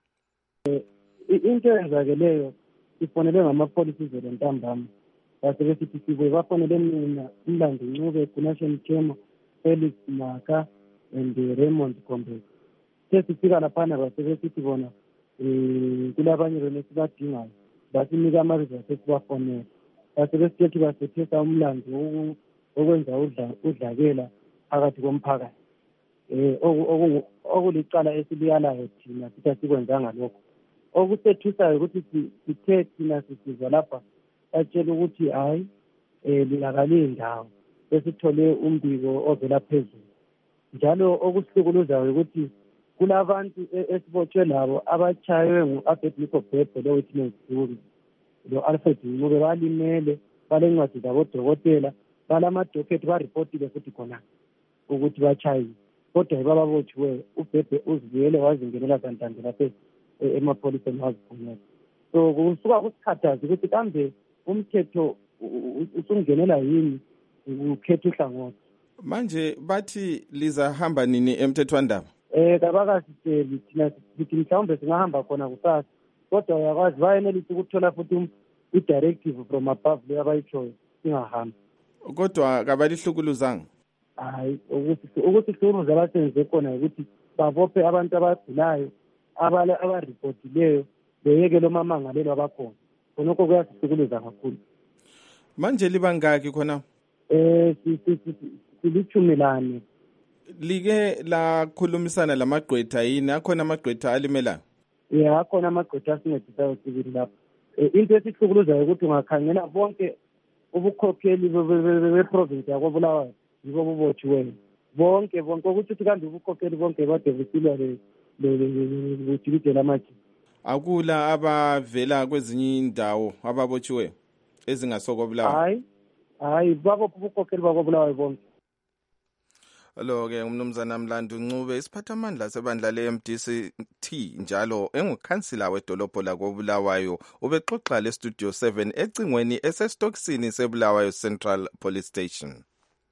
Into eyenzakeleyo ifonele ngamapholisa izolo ntambama. Base besithi sibe bafonele mina Mlando Ncube, Donation Mkema, Felix Maka and Raymond Kombe. Sesifika laphana base besithi bona eh kulabanye bene sibadingayo. Basinika amarizwa sesibafonela. Base besithi basethesa umlando okwenza udlakela phakathi komphakathi. Eh okulicala esibiyalayo thina sithi asikwenzanga lokho. Okusethusayo ukuthi sithe thina sisizwa lapha atshela ukuthi hayi eh linakale indawo esithole umbiko ovela phezulu. Njalo okusihlukuluzayo ukuthi kulabantu esibotshwe labo abachaywe ngu-Abednego Bhebhe lo witness jury lo Alfred Ncube balimele balencwadi zabodokotela balamadokethi baripotile futhi khona ukuthi bachayiwe. Kodwa yibababotshiweyo uBhebhe uzivuyele wazingenela kantande lapha emapholiseni waziphumela. So kusuka kusikhathazi ukuthi kambe umthetho usungenela yini ukhetha uhlangothi. Manje bathi lizahamba nini emthethwandaba? Eh kabakasitsheli thina sithi mhlawumbe singahamba khona kusasa, kodwa uyakwazi bayenelisa ukuthola futhi i-directive from above le abayitshoyo singahamba. Kodwa kabalihlukuluzanga? hayi ukuthi ukuthi siruze abasenze khona ukuthi babophe abantu abagulayo abaripotileyo beyeke lo mamangalelo abakhona khonokho kuyasisukuluza kakhulu. Manje libangaki khona? Eh silithumi lane. Like lakhulumisana lamagqwetha yini? Akhona amagqwetha alimelayo? Yeah, akhona amagqwetha asincedisayo sibili lapha. Into esisukuluzayo ukuthi ungakhangela bonke ubukhokheli be-province yakoBulawayo yibo bobotshiweyo bonke bonke ukuthi uthi kanti ubukhokheli bonke bade busilwa bujikijela amaji. Akula abavela kwezinye indawo ababotshiweyo ezingasokoBulawayo? Hayi hayi babopha ubukhokheli bakoBulawayo bonke. Lo-ke umnumzana Mlandu Ncube isiphathamandla sebandla le-M D C T njalo engukhansila wedolobho lakoBulawayo ubexoxa le-Studio seven ecingweni esesitokisini seBulawayo Central Police Station.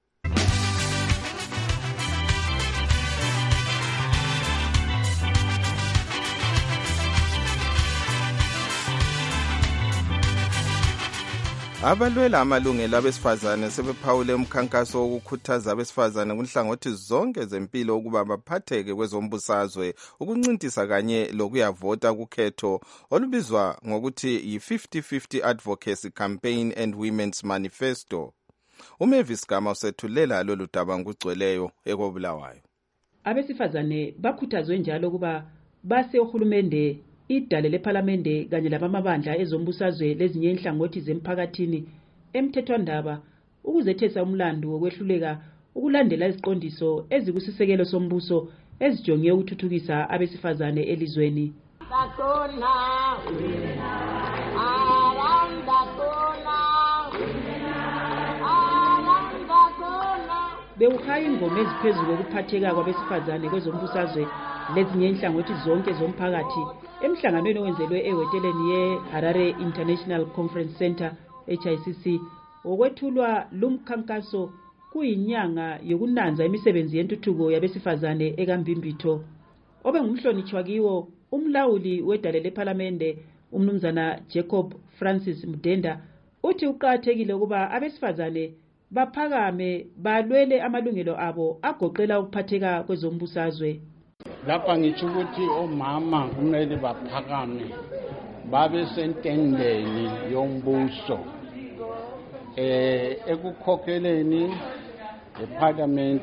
Abalwela amalungelo abesifazane sebephawule umkhankaso wokukhuthaza abesifazane kunhlangothi zonke zempilo ukuba baphatheke kwezombusazwe ukuncintisa kanye lokuyavota kukhetho olubizwa ngokuthi yi-fifty fifty Advocacy Campaign and Women's Manifesto. uMavis Gama usethulela lolu daba ngugcweleyo ekoBulawayo. Abesifazane bakhuthazwe njalo ukuba base uhulumende idale lePhalamende kanye labamabandla ezombusazwe lezinye inhlangothi zemphakathini emthethwandaba ukuzethesa umlando wokwehluleka ukulandela iziqondiso ezikusisekelo sombuso ezijonge ukuthuthukisa abesifazane elizweni. Bewukhaya ingoma eziphezulu kokuphatheka kwabesifazane kwezombusazwe lezinye inhlangothi zonke zomphakathi emhlanganweni owenzelwe ehoteleni ye-Harare International Conference Center H I C C okwethulwa lumkhankaso kuyinyanga yokunanza imisebenzi yentuthuko yabesifazane ekambimbitho. Obe ngumhlonitshwa kiwo umlawuli wedale lePhalamende umnumzana Jacob Francis Mdenda uthi uqathekile ukuba abesifazane baphakame balwele amalungelo abo agoqela ukuphatheka kwezombusazwe. Lapha ngitsho ukuthi omama kumele baphakame babe sentendeni yombuso eh ekukhokheleni eParliament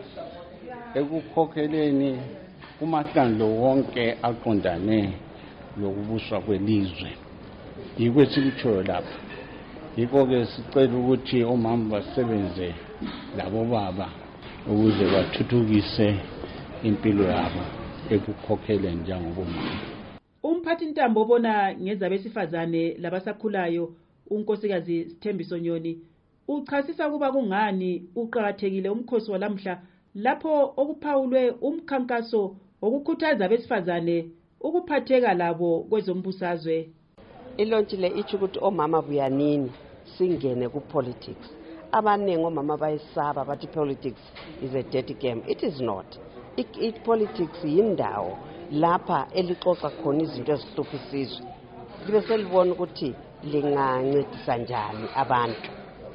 ekukhokheleni kumahlandlo wonke aqondane lokubuswa kwelizwe. Yikho sikutshoyo lapha. Yikho ke sicela ukuthi omama basebenze labo baba ukuze bathuthukise impilo yabo ekukhokhele njengobomama. Umphathi ntambo obona ngezabesifazane labasakhulayo unkosikazi Sithembiso Nyoni uchasisa kuba kungani uqhakathekile umkhosi walamhla lapho okuphawulwe umkhankaso okukhuthaza abesifazane ukuphatheka labo kwezombusazwe. Ilonti le ithi ukuthi omama buyanini singene ku politics. Abaningi omama bayisaba bathi politics is a dirty game. It is not. It, it politics yindawo lapha elixoxa khona izinto ezihlupha isizwe. Libe selibona ukuthi lingancedisa njani abantu.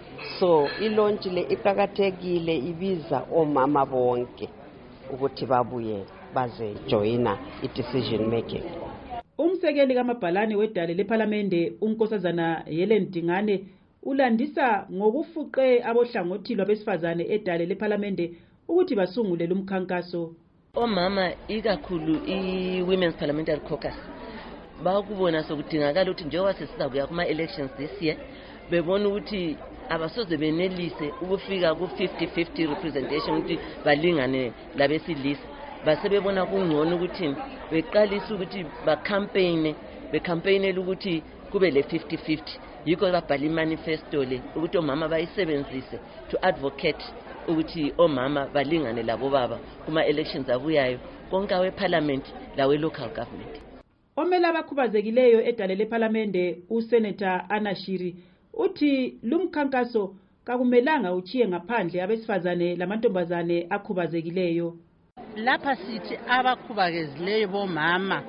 So ilonti le iqhakathekile ibiza omama bonke ukuthi babuye baze joina i-decision making. Umsekeli kamabhalane wedale lePhalamende unkosazana Helen Dingane ulandisa ngokufuqe abohlangothi lwabesifazane edale lePhalamende ukuthi basungule lumkhankaso. Omama ikakhulu i-Women's Parliamentary Caucus bakubona sokudingakala ukuthi njengoba sesiza kuya kuma elections this year bebona ukuthi abasoze benelise ukufika ku fifty fifty representation ukuthi balingane labesilisa. Basebebona kungcono ukuthi beqalisa ukuthi ba campaign be campaign ukuthi kube le fifty fifty. Yikho babhala imanifesto le ukuthi omama bayisebenzise to advocate ukuthi omama balingane labo baba kuma elections abuyayo konke awe parliament lawe local government. Omela abakhubazekileyo edale lePhalamende uSenator Anashiri uthi lumkhankaso kakumelanga uchiye ngaphandle abesifazane lamantombazane akhubazekileyo. Lapha sithi abakhubazekileyo bomama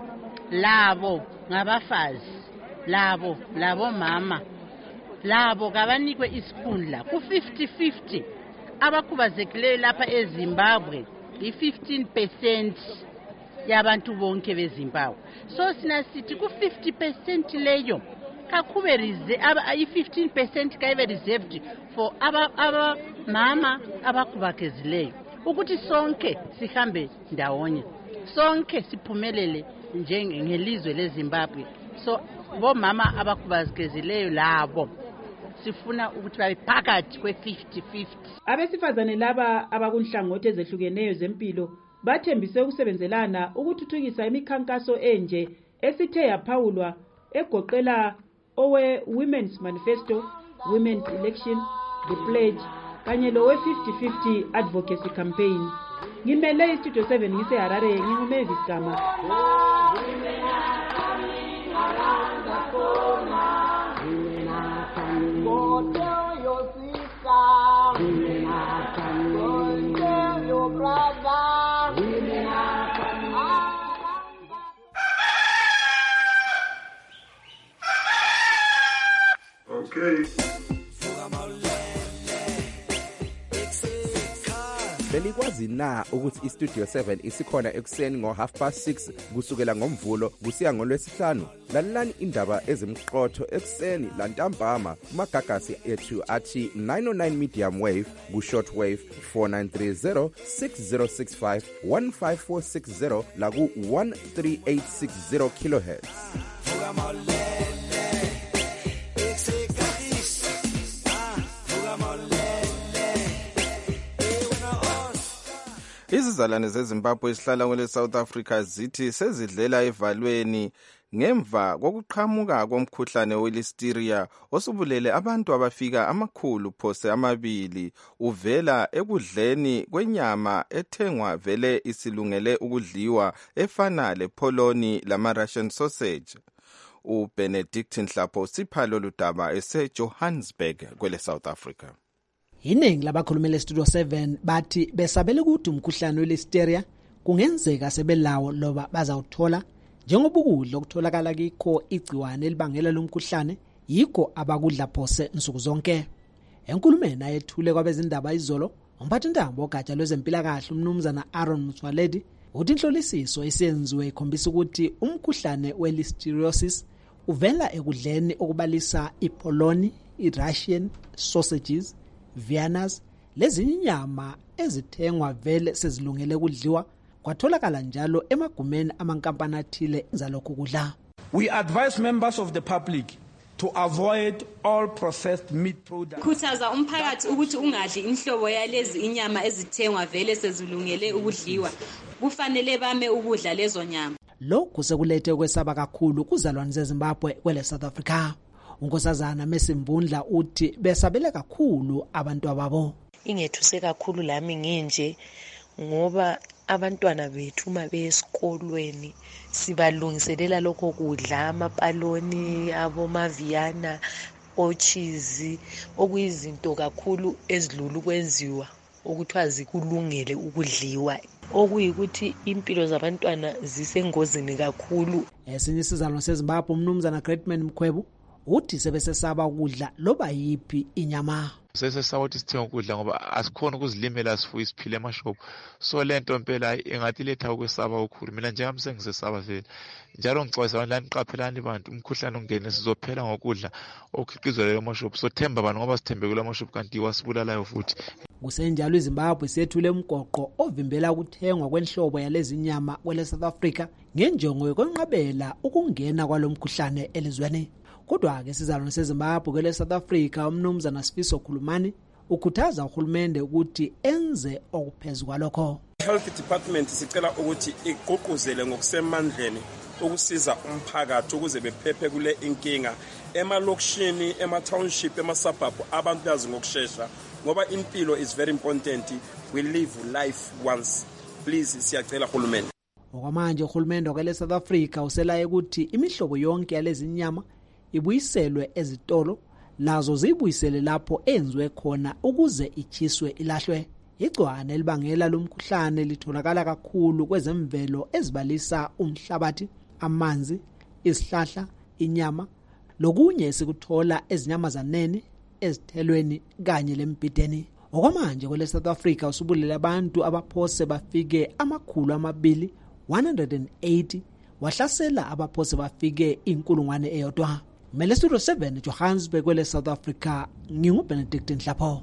labo ngabafazi labo labo mama labo kabanikwe isikhundla ku fifty fifty abakhubazekileyo lapha eZimbabwe i-fifteen percent yabantu bonke beZimbabwe. So sina sithi ku-fifty percent leyo kakube i-fifteen percent kaibe reserved for abamama abakhubazekileyo ukuthi sonke sihambe ndawonye, sonke siphumelele njengelizwe leZimbabwe. So bomama abakhubazekileyo labo sifuna ukuthi babe phakathi kwe-fifty fifty. Abesifazane laba abakunhlangothi ezehlukeneyo zempilo bathembise ukusebenzelana ukuthuthukisa imikhankaso enje esithe yaphawulwa egoqela owe Women's Manifesto, Women's Election, The Pledge kanye lowe fifty fifty Advocacy Campaign. Ngimele iStudio seven ngise Harare, nginguMavis Gama. Okay. Belikwazi na ukuthi iStudio seven isikhona ekuseni ngo half past six kusukela ngomvulo kusiya ngolwesihlanu? Lalelani indaba ezimqotho ekuseni lantambama kumagagasi ethu athi nine oh nine medium wave ku short wave four nine three zero six zero six five one five four six zero la ku one three eight six zero kilohertz. Izizalwane zeZimbabwe esihlala kule South Africa zithi sezidlela evalweni ngemva kokuqhamuka komkhuhlane we-Listeria osubulele abantu abafika amakhulu phose amabili uvela ekudleni kwenyama ethengwa vele isilungele ukudliwa efana lepoloni lama-Russian sausage. uBenedict Nhlapho siphalo ludaba eseJohannesburg kwele South Africa. Iningi labakhulumele Studio seven bathi besabele ukuthi umkhuhlane we-Listeria kungenzeka sebelawo loba bazawuthola njengoba ukudla okutholakala kikho igciwane elibangela lomkhuhlane yikho abakudla phose insuku zonke. Enkulumeni ayethule kwabezindaba izolo, umphathintambo ogatsha lwezempilakahle umnumzana Aaron Motsoaledi uthi inhlolisiso esenziwe ikhombisa ukuthi umkhuhlane we-Listeriosis uvela ekudleni okubalisa ipoloni, i-Russian sausages, Viennas, lezinye inyama ezithengwa vele sezilungele ukudliwa kwatholakala njalo emagumeni amankampani athile zalokhu kudla. We advise members of the public to avoid all processed meat products. Khuthaza umphakathi ukuthi ungadli inhlobo yalezi inyama ezithengwa vele sezilungele ukudliwa. Kufanele bame ukudla lezo nyama. Lokhu sekulethe ukwesaba kakhulu kuzalwane zeZimbabwe kwele South Africa. Unkosazana Mesimbundla uthi besabele kakhulu abantu ababo. Ingethuse kakhulu lami nginje ngoba abantwana bethu uma besikolweni sibalungiselela lokho kudla amapaloni abomaviana ochizi okuyizinto kakhulu ezidlula ukwenziwa okuthiwa zikulungele ukudliwa okuyikuthi impilo zabantwana zisengozini kakhulu. Esinye isizalwane seZimbabwe umnumzana Greatman Mkhwebu uthi sebesesaba ukudla loba yipi inyama. Sesesaba ukuthi sithenga ukudla ngoba asikhona ukuzilimela sifuye isiphile emashop. So lento impela engathi letha ukwesaba ukukhulu. Mina njengami sengisesaba vele. Njalo ngicwayisa abantu lani qaphelani abantu umkhuhlane ungene sizophela ngokudla okhiqizwa leyo mashop. So themba abantu ngoba sithembe kula mashop kanti wasibulalayo futhi. Kusenjalo iZimbabwe sethule umgoqo ovimbela ukuthengwa kwenhlobo yalezi nyama kwele South Africa ngenjongo yokwenqabela ukungena kwalomkhuhlane elizweni. Kodwa ke sizalwane seZimbabwe kwele South Africa umnumzana Sifiso Khulumani ukhuthaza uhulumende ukuthi enze okuphezulu kwalokho. Health Department sicela ukuthi iqoqozele ngokusemandleni ukusiza umphakathi ukuze bephephe kule inkinga emalokishini, ema-township, ema-suburb abantu bazi ngokushesha ngoba impilo is very important. We live life once. Please siyacela uhulumende. Okwamanje uhulumende kwele South Africa uselaye ukuthi imihlobo yonke yalezi nyama ibuyiselwe ezitolo lazo zibuyisele lapho enziwe khona ukuze ichiswe ilahlwe. Igcwane elibangela lomkhuhlane litholakala kakhulu kwezemvelo ezibalisa umhlabathi, amanzi, isihlahla, inyama lokunye esikuthola ezinyamazaneni, ezithelweni kanye lempideni. okwamanje kwele South Africa usubulele abantu abaphose bafike amakhulu amabili one hundred eighty wahlasela abaphose bafike inkulungwane eyodwa. Mele Studio seven Johannesburg kwele South Africa, ngingu Benedict Nhlapho.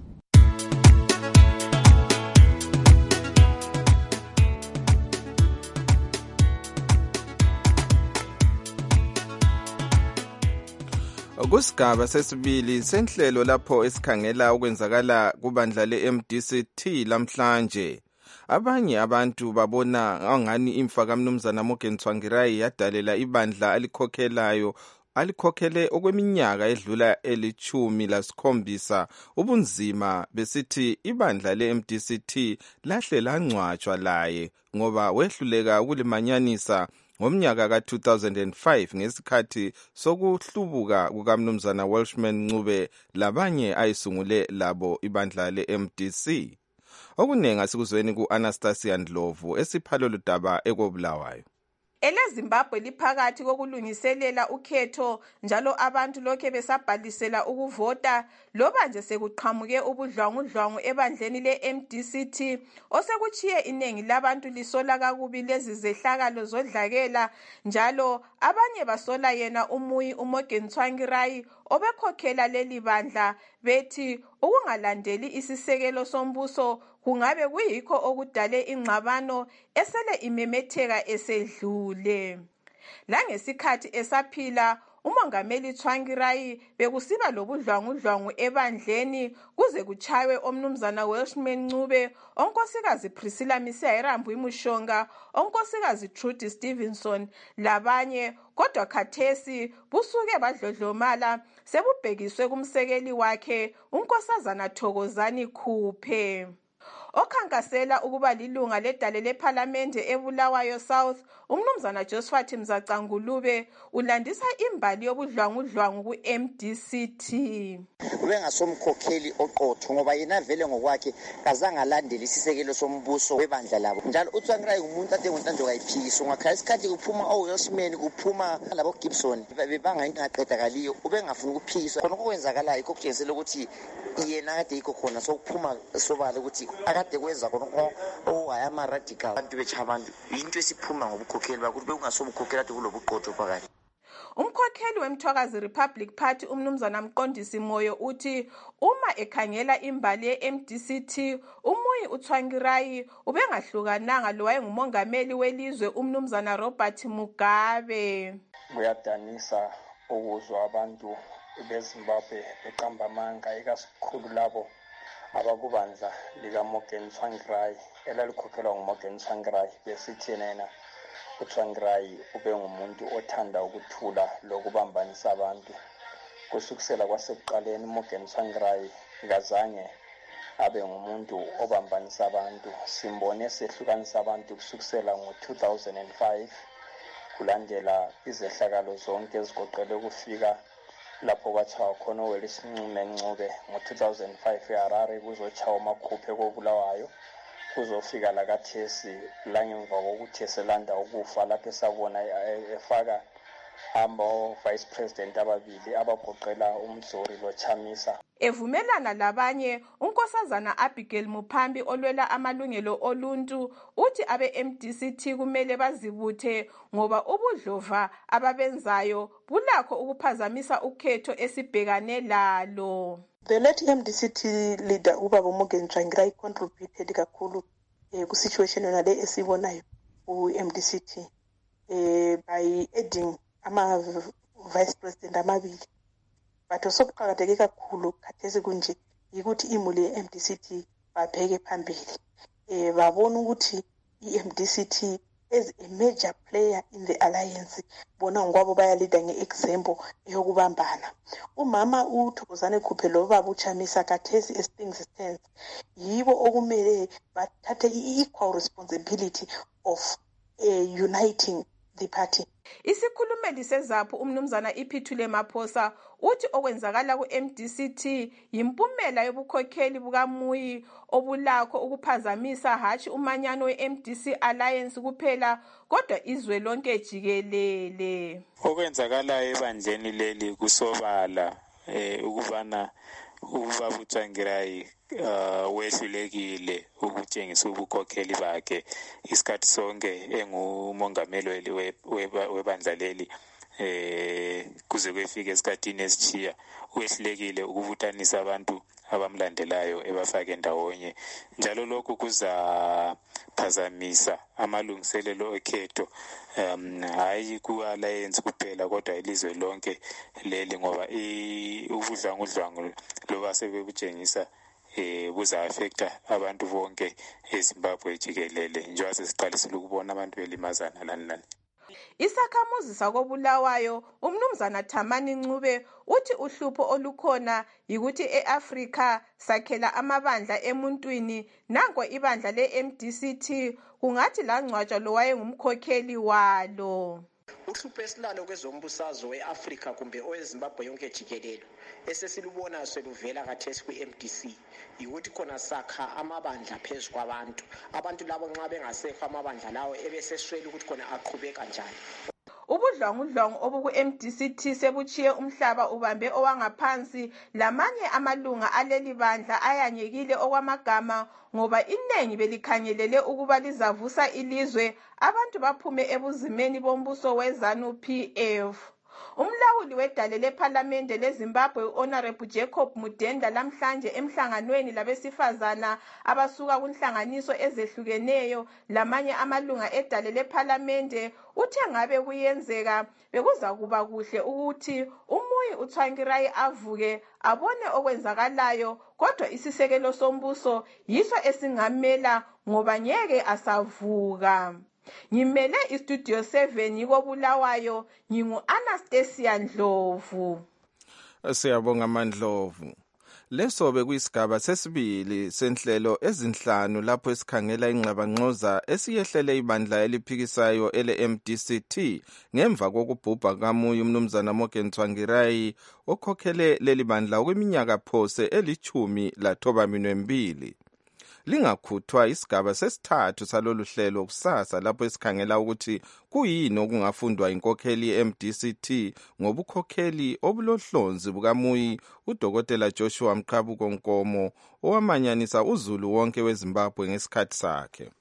Kusigaba sesibili senhlelo lapho esikhangela ukwenzakala kubandla le-M D C T lamhlanje. Abanye abantu babona angani imfa kaMnumzana Morgan Tsvangirai yadalela ibandla alikhokhelayo alikhokhele okweminyaka edlula elichumi lasikhombisa ubunzima besithi ibandla le-M D C T lahle langcwatshwa laye ngoba wehluleka ukulimanyanisa ngomnyaka ka two thousand five ngesikhathi sokuhlubuka kukaMnumzana Welshman Ncube labanye ayisungule labo ibandla le-M D C. Okunenga sikuzweni ku-Anastasia Ndlovu esiphalo ludaba ekobulawayo. EleZimbabwe liphakathi kokulungiselela ukhetho njalo abantu lokhe besabhalisela ukuvota loba nje sekuqhamuke ubudlwangudlwangu ebandleni le-M D C T osekuchiye inengi labantu lisola kakubi lezi zehlakalo zodlakela njalo abanye basola yena umuyi uMorgan Tsvangirai obekhokhela leli bandla bethi ukungalandeli isisekelo sombuso kungabe kuyikho okudale ingxabano esele imemetheka esedlule. Langesikhathi esaphila uMongameli Tsvangirai bekusiba lobudlwangudlwangu ebandleni kuze kuchawe omnumzana Welshman Ncube, onkosikazi Priscilla Misihayirambu Mushonga, onkosikazi Trudy Stevenson labanye, kodwa khathesi busuke badlodlomala sebubhekiswe kumsekeli wakhe unkosazana Thokozani Khuphe. Okhankasela ukuba lilunga ledale lePhalamende eBulawayo South, umnumzana Josephat Mzacangulube ulandisa imbali yobudlwangudlwangu ku-M D C T. Ubengasomkhokheli oqotho ngoba yena vele ngokwakhe kazange alandele isisekelo sombuso webandla labo. Njalo uTsvangirai umuntu ade ngontanjo kayiphikisa ngakhala isikhathi kuphuma oWelshman kuphuma labo Gibson bebanga ingaqedakaliyo ubengafuna ukuphikisa khona okwenzakalayo kokutshengisela ukuthi yena kade ikho khona sokuphuma sobala ukuthi akade kwenza khona owayama radical abantu bechabantu into esiphuma ngobukhokheli bakuthi bekungasobukhokheli ade kulobuqotho phakathi. Umkhokheli weMthwakazi Republic Party umnumzana Mqondisi Moyo uthi uma ekhangela imbali ye-M D C T umuyi uTsvangirai ubengahlukananga lo wayengumongameli welizwe umnumzana Robert Mugabe. Kuyadanisa ukuzwa abantu beZimbabwe beqamba amanga ikasikhulu labo abakubandla lika Morgan Tsvangirai elalikhokhelwa nguMorgan Tsvangirai besithi yena uTsvangirai ube ngumuntu othanda ukuthula lokubambanisa abantu. Kusukisela kwasekuqaleni Morgan Tsvangirai ngazange abe ngumuntu obambanisa abantu. Simbone sehlukanisa abantu kusukisela ngo two thousand five kulandela izehlakalo zonke ezigoqele ukufika lapho kwathiwa khona uWelshman Ncube ngo two thousand five eHarare kuzochawa amakhuphe kobulawayo kuzofika lakathesi langemva kokuthi eselanda ukufa lapho esabona efaka amba vice president ababili abagoqela uMzori loChamisa. Evumelana labanye, unkosazana Abigail Muphambi olwela amalungelo oluntu uthi abe-M D C T kumele bazibuthe ngoba ubudlova ababenzayo bulakho ukuphazamisa ukhetho esibhekane lalo. The late M D C T leader ubaba Morgan Tsvangirai contributed kakhulu eh, ku situation yona le esibonayo ku-M D C T eh, by adding ama vice president amabili. But osokuqakatheke kakhulu khathesi kunje yikuthi imuli ye-M D C T babheke phambili eh babona ukuthi i-M D C T as a major player in the alliance bona ngokwabo bayalida ngeexample eyokubambana. Umama uThokozani Khuphe lo baba uChamisa khathesi esithings stands yibo okumele bathathe i-equal responsibility of uh, uniting the party. Isikhulumeli seZaphu umnumzana Iphithule Maphosa uthi okwenzakala ku-M D C T yimpumela yobukhokheli bukaMuyi obulakho ukuphazamisa hathi umanyano we-M D C Alliance kuphela kodwa izwe lonke jikelele. Okwenzakala ebandleni leli kusobala eh ukubana ubaba uTsvangirai uh, wehlulekile ukutshengisa ubukhokheli bakhe isikhathi sonke engumongameli webandla leli eh kuze kwefike esikhathini esitshiya wehlulekile ukubuthanisa abantu abamlandelayo ebafake ndawonye njalo lokhu kuza phazamisa amalungiselelo ekhetho um hayi ku-alliance kuphela kodwa ilizwe lonke leli ngoba ubudlwangudlwangu loba sebebutshengisa eh buza-affecta abantu bonke eZimbabwe jikelele njengoba sesiqalisile ukubona abantu belimazana lani lani. Isakhamuzi sakobulawayo umnumzana Thamani Ncube uthi uhlupho olukhona yikuthi eAfrika sakhela amabandla emuntwini nanko ibandla le-M D C T kungathi langcwatshwa lo wayengumkhokheli walo. Uhlupho esilalo kwezombusazwe we-Afrika kumbe oweZimbabwe yonke jikelelo esesilubona seluvela khathesi kwi-M D C yikuthi khona sakha amabandla phezu kwabantu abantu labo nxa bengasekho amabandla lawo ebeseswela ukuthi khona aqhubeka njani. Ubudlwangudlwangu obuku-M D C T sebutshiye umhlaba ubambe owangaphansi lamanye amalunga aleli bandla ayanyekile okwamagama ngoba inengi belikhangelele ukuba lizavusa ilizwe abantu baphume ebuzimeni bombuso weZANU P F. Umlawuli wedale lePhalamende leZimbabwe uHonorable Jacob Mudenda lamhlanje emhlanganweni labesifazana abasuka kunhlanganiso ezehlukeneyo lamanye amalunga edale lePhalamende uthe ngabe kuyenzeka bekuza kuba kuhle ukuthi umuyi uTsvangirai avuke abone okwenzakalayo kodwa isisekelo sombuso yiso esingamela ngoba ngeke asavuka. Ngimele iStudio seven yikobulawayo ngingu-Anastasia Ndlovu. Siyabonga Mandlovu. Leso bekuyisigaba sesibili senhlelo ezinhlanu lapho esikhangela ingxabangxoza esiyehlele ibandla eliphikisayo ele-M D C T ngemva kokubhubha kamuyi umnumzana Morgan Tsvangirai okhokhele leli bandla kwiminyaka phose elichumi lathoba minwembili. Lingakhuthwa isigaba sesithathu salolu hlelo kusasa lapho esikhangela ukuthi kuyini okungafundwa inkokheli ye-M D C T ngobukhokheli obulohlonzi bukamuyi uDokotela Joshua Mqhabuko Nkomo owamanyanisa uzulu wonke weZimbabwe ngesikhathi sakhe.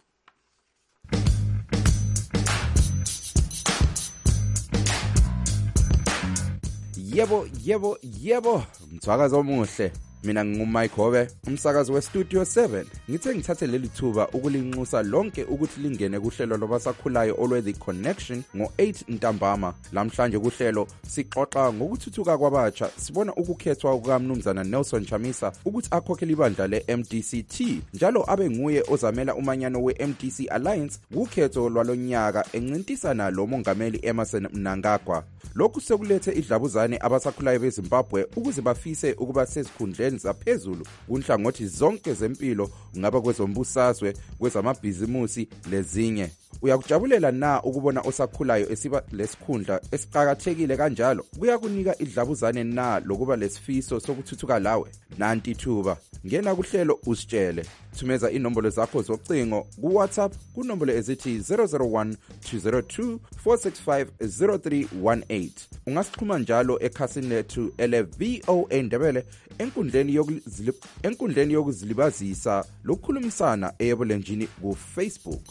Yebo yebo yebo mthwakazi omuhle. Mina ngingumike Hobe umsakazi weStudio seven ngithe ngithathe leli thuba ukulinxusa lonke ukuthi lingene kuhlelo lobasakhulayo olwe The Connection ngo eight ntambama. Lamhlanje kuhlelo sixoxa ngokuthuthuka kwabatsha sibona ukukhethwa kukaMnumzana Nelson Chamisa ukuthi akhokhele ibandla le-M D C T njalo abe nguye ozamela umanyano we-M D C Alliance kukhetho lwalonyaka encintisana lo mongameli Emmerson Mnangagwa. Lokhu sekulethe idlabuzane abasakhulayo beZimbabwe ukuze bafise ukuba sezikhundleni zaphezulu kunhlangothi zonke zempilo ngaba kwezombusazwe kwezamabhizimusi lezinye. Uyakujabulela na ukubona osakhulayo esiba lesikhundla esiqhakathekile kanjalo? Kuyakunika idlabuzane na lokuba lesifiso sokuthuthuka lawe? Nanti thuba ngena kuhlelo usitshele. Thumeza inombolo zakho zocingo ku WhatsApp kunombolo ezithi zero zero one two zero two four six five zero three one eight. Ungasixhuma njalo ekhasini lethu ele V O A Ndebele enkundleni yokuzilib enkundleni yokuzilibazisa lokukhulumisana eyebulenjini ku Facebook.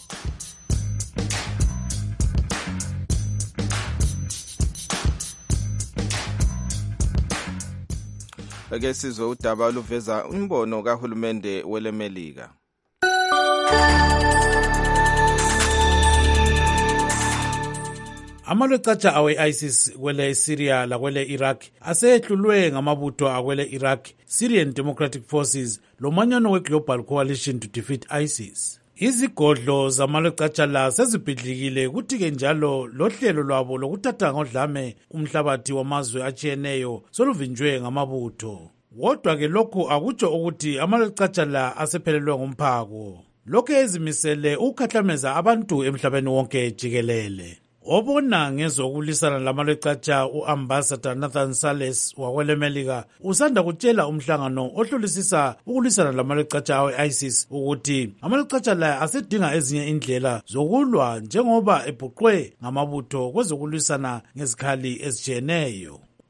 Ake sizwe udaba oluveza umbono kahulumende welemelika. Amalwecatsha awe ISIS kwele Syria lakwele Iraq asehlulwe ngamabutho akwele Iraq Syrian Democratic Forces lomanyano we-Global Coalition to Defeat ISIS. Izigodlo zamalwecatsha la sezibhidlikile kuthi-ke njalo lohlelo lwabo lokuthatha ngodlame umhlabathi wamazwe atshiyeneyo soluvinjwe ngamabutho. Kodwa-ke lokhu akutsho ukuthi amalwecatsha la asephelelwe ngumphako. Lokhu ezimisele ukukhahlameza abantu emhlabeni wonke jikelele. Obona ngezokulisana lamalwecatsha uAmbassador Nathan Sales wakwelemelika usanda kutshela umhlangano ohlolisisa ukulisana lamalwecatsha awe-ISIS ukuthi amalwecatsha la asedinga ezinye indlela zokulwa njengoba ebhuqwe ngamabutho kwezokulisana ngezikhali ezitshiyeneyo.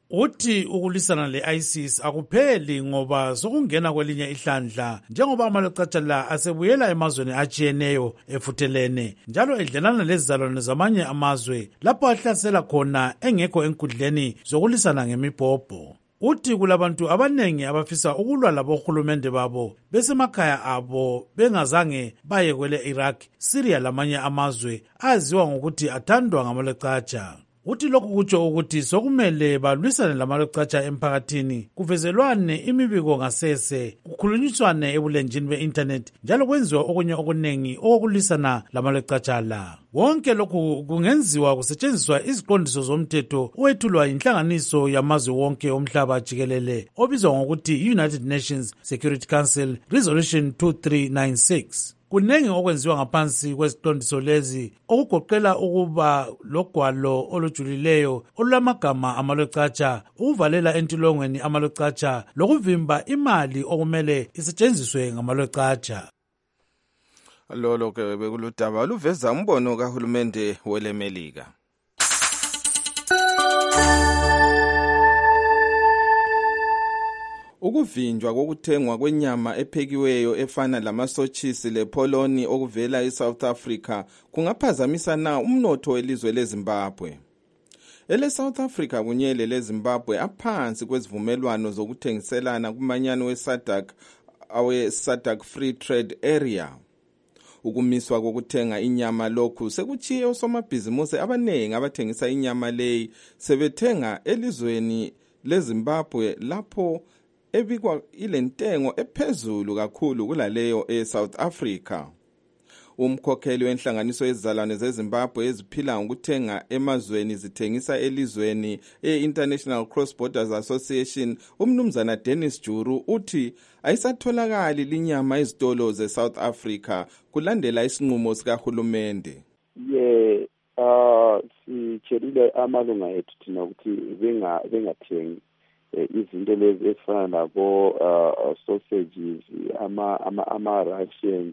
uthi ukulwisana le-ISIS akupheli ngoba sokungena kwelinye ihlandla njengoba amaleqatha la asebuyela emazweni atshiyeneyo efuthelene njalo edlelana lezizalwane zamanye amazwe lapho ahlasela khona engekho enkundleni zokulwisana ngemibhobho. Uthi kulabantu abanengi abafisa ukulwa labohulumende babo besemakhaya abo bengazange baye kwele Iraq, Syria lamanye amazwe aziwa ngokuthi athandwa ngamaleqatha. Uthi lokhu kutsho ukuthi sokumele balwisane lamaleqatha emphakathini, kuvezelwane imibiko ngasese, kukhulunyiswane ebulenjini be-internet njalo kwenziwa okunye okuningi okulwisana lamaleqatha la. Wonke lokhu kungenziwa kusetshenziswa iziqondiso zomthetho owethulwa inhlanganiso yamazwe wonke omhlaba jikelele obizwa ngokuthi United Nations Security Council Resolution two three nine six. Kunengi okwenziwa ngaphansi kweziqondiso lezi okugoqela ukuba logwalo olujulileyo olulamagama amaleqatha, ukuvalela entilongweni amaleqatha lokuvimba imali okumele isetshenziswe ngamaleqatha. Lolo ke bekuludaba luveza umbono kahulumende welemelika. Ukuvinjwa kokuthengwa kwenyama ephekiweyo efana lamasochisi lepoloni okuvela eSouth Africa kungaphazamisa na umnotho welizwe leZimbabwe. Ele South Africa kunye leZimbabwe aphansi kwezivumelwano zokuthengiselana kumanyano weSADC awe SADC Free Trade Area. Ukumiswa kokuthenga inyama lokhu sekuchiye osomabhizimusi abanengi abathengisa inyama leyi sebethenga elizweni leZimbabwe lapho ebikwa ilentengo ephezulu kakhulu kulaleyo eSouth Africa. Umkhokheli wenhlanganiso yezizalwane zeZimbabwe eziphila ngokuthenga emazweni zithengisa elizweni e-International Cross Borders Association umnumzana Dennis Juru uthi ayisatholakali linyama ezitolo zeSouth Africa kulandela isinqumo sikahulumende. Yeah, uh sitshelile amalunga ethu thina ukuthi benga bengathengi izinto lezi ezifana nabo uh, sausages ama ama ama Russians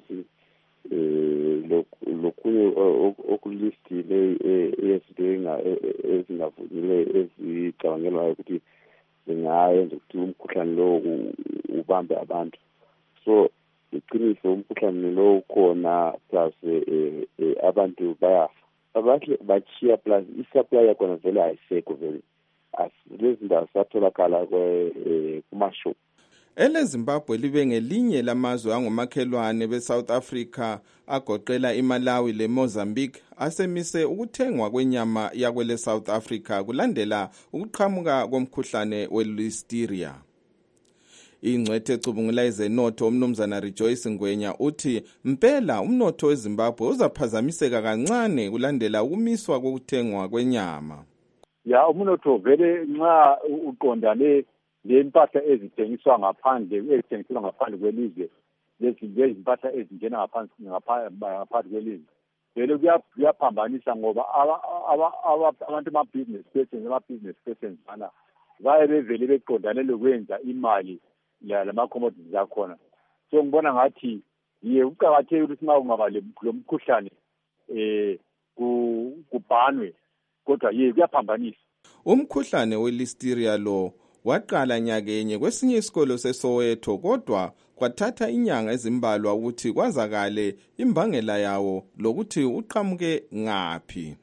eh lokunye okulistile eyesidinga ezingavunile ezicabangelwayo ukuthi zingayenza ukuthi umkhuhlane lo ubambe abantu. So iqiniso umkhuhlane lo khona plus abantu bayafa abantu bachiya plus isupply yakona vele ayisekho vele asizinda satholakala kumasho. Ele Zimbabwe libe ngelinye lamazwe angomakhelwane beSouth Africa agoqela iMalawi leMozambique asemise ukuthengwa kwenyama yakwele South Africa kulandela ukuqhamuka komkhuhlane weListeria. Ingcwethe ecubungula ezenotho umnumzana Rejoice Ngwenya uthi mpela umnotho weZimbabwe uzaphazamiseka kancane kulandela ukumiswa kokuthengwa kwenyama. Ya umnotho vele nxa uqondane lempahla ezithengiswa ngaphandle ezithengiswa ngaphandle kwelizwe lezi lezimpahla ezingena ngaphansi ngaphandle kwelizwe vele kuyaphambanisa ngoba abantu ama business persons ama business persons bana baye bevele beqondane lokwenza imali lama commodities akhona. So ngibona ngathi ye uqhakathekile ukuthi ma ungaba lomkhuhlane eh kubhanwe kodwa ye kuyaphambanisa. Umkhuhlane weListeria lo waqala nyakenye kwesinye isikolo seSoweto kodwa kwathatha inyanga ezimbalwa ukuthi kwazakale imbangela yawo lokuthi uqhamuke ngaphi.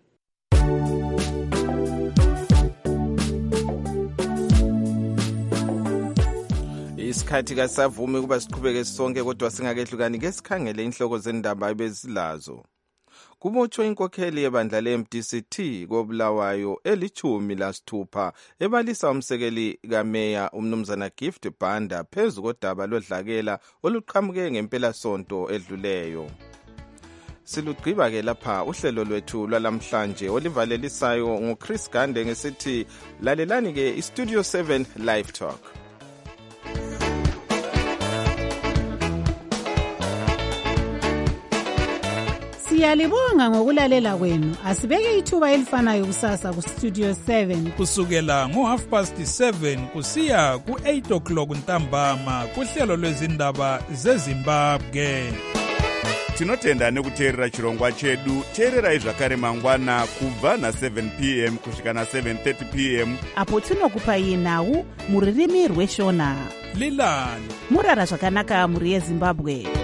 Isikhathi kasavumi kuba siqhubeke sonke kodwa singakehlukani ke sikhangele inhloko zendaba ebezilazo. Kubotshwe inkokheli yebandla le-M D C T koBulawayo elichumi lasithupha ebalisa umsekeli kameya umnumzana Gift Banda phezu kodaba lodlakela oluqhamuke ngempela sonto edluleyo. Silugqiba ke lapha uhlelo lwethu lwalamhlanje olivalelisayo ngoChris Gande ngesithi lalelani ke iStudio seven Live Talk. Siyalibonga ngokulalela kwenu. Asibeke ithuba elifanayo kusasa ku Studio seven kusukela ngo half past seven kusiya ku eight o'clock ntambama kuhlelo lwezindaba zeZimbabwe. tinotenda nekuteerera chirongwa chedu. teererai zvakare mangwana kubva na-seven p m kusvika na-seven thirty p m apo tinokupai nhau muririmi rweshona. lilani murara zvakanaka mhuri yezimbabwe.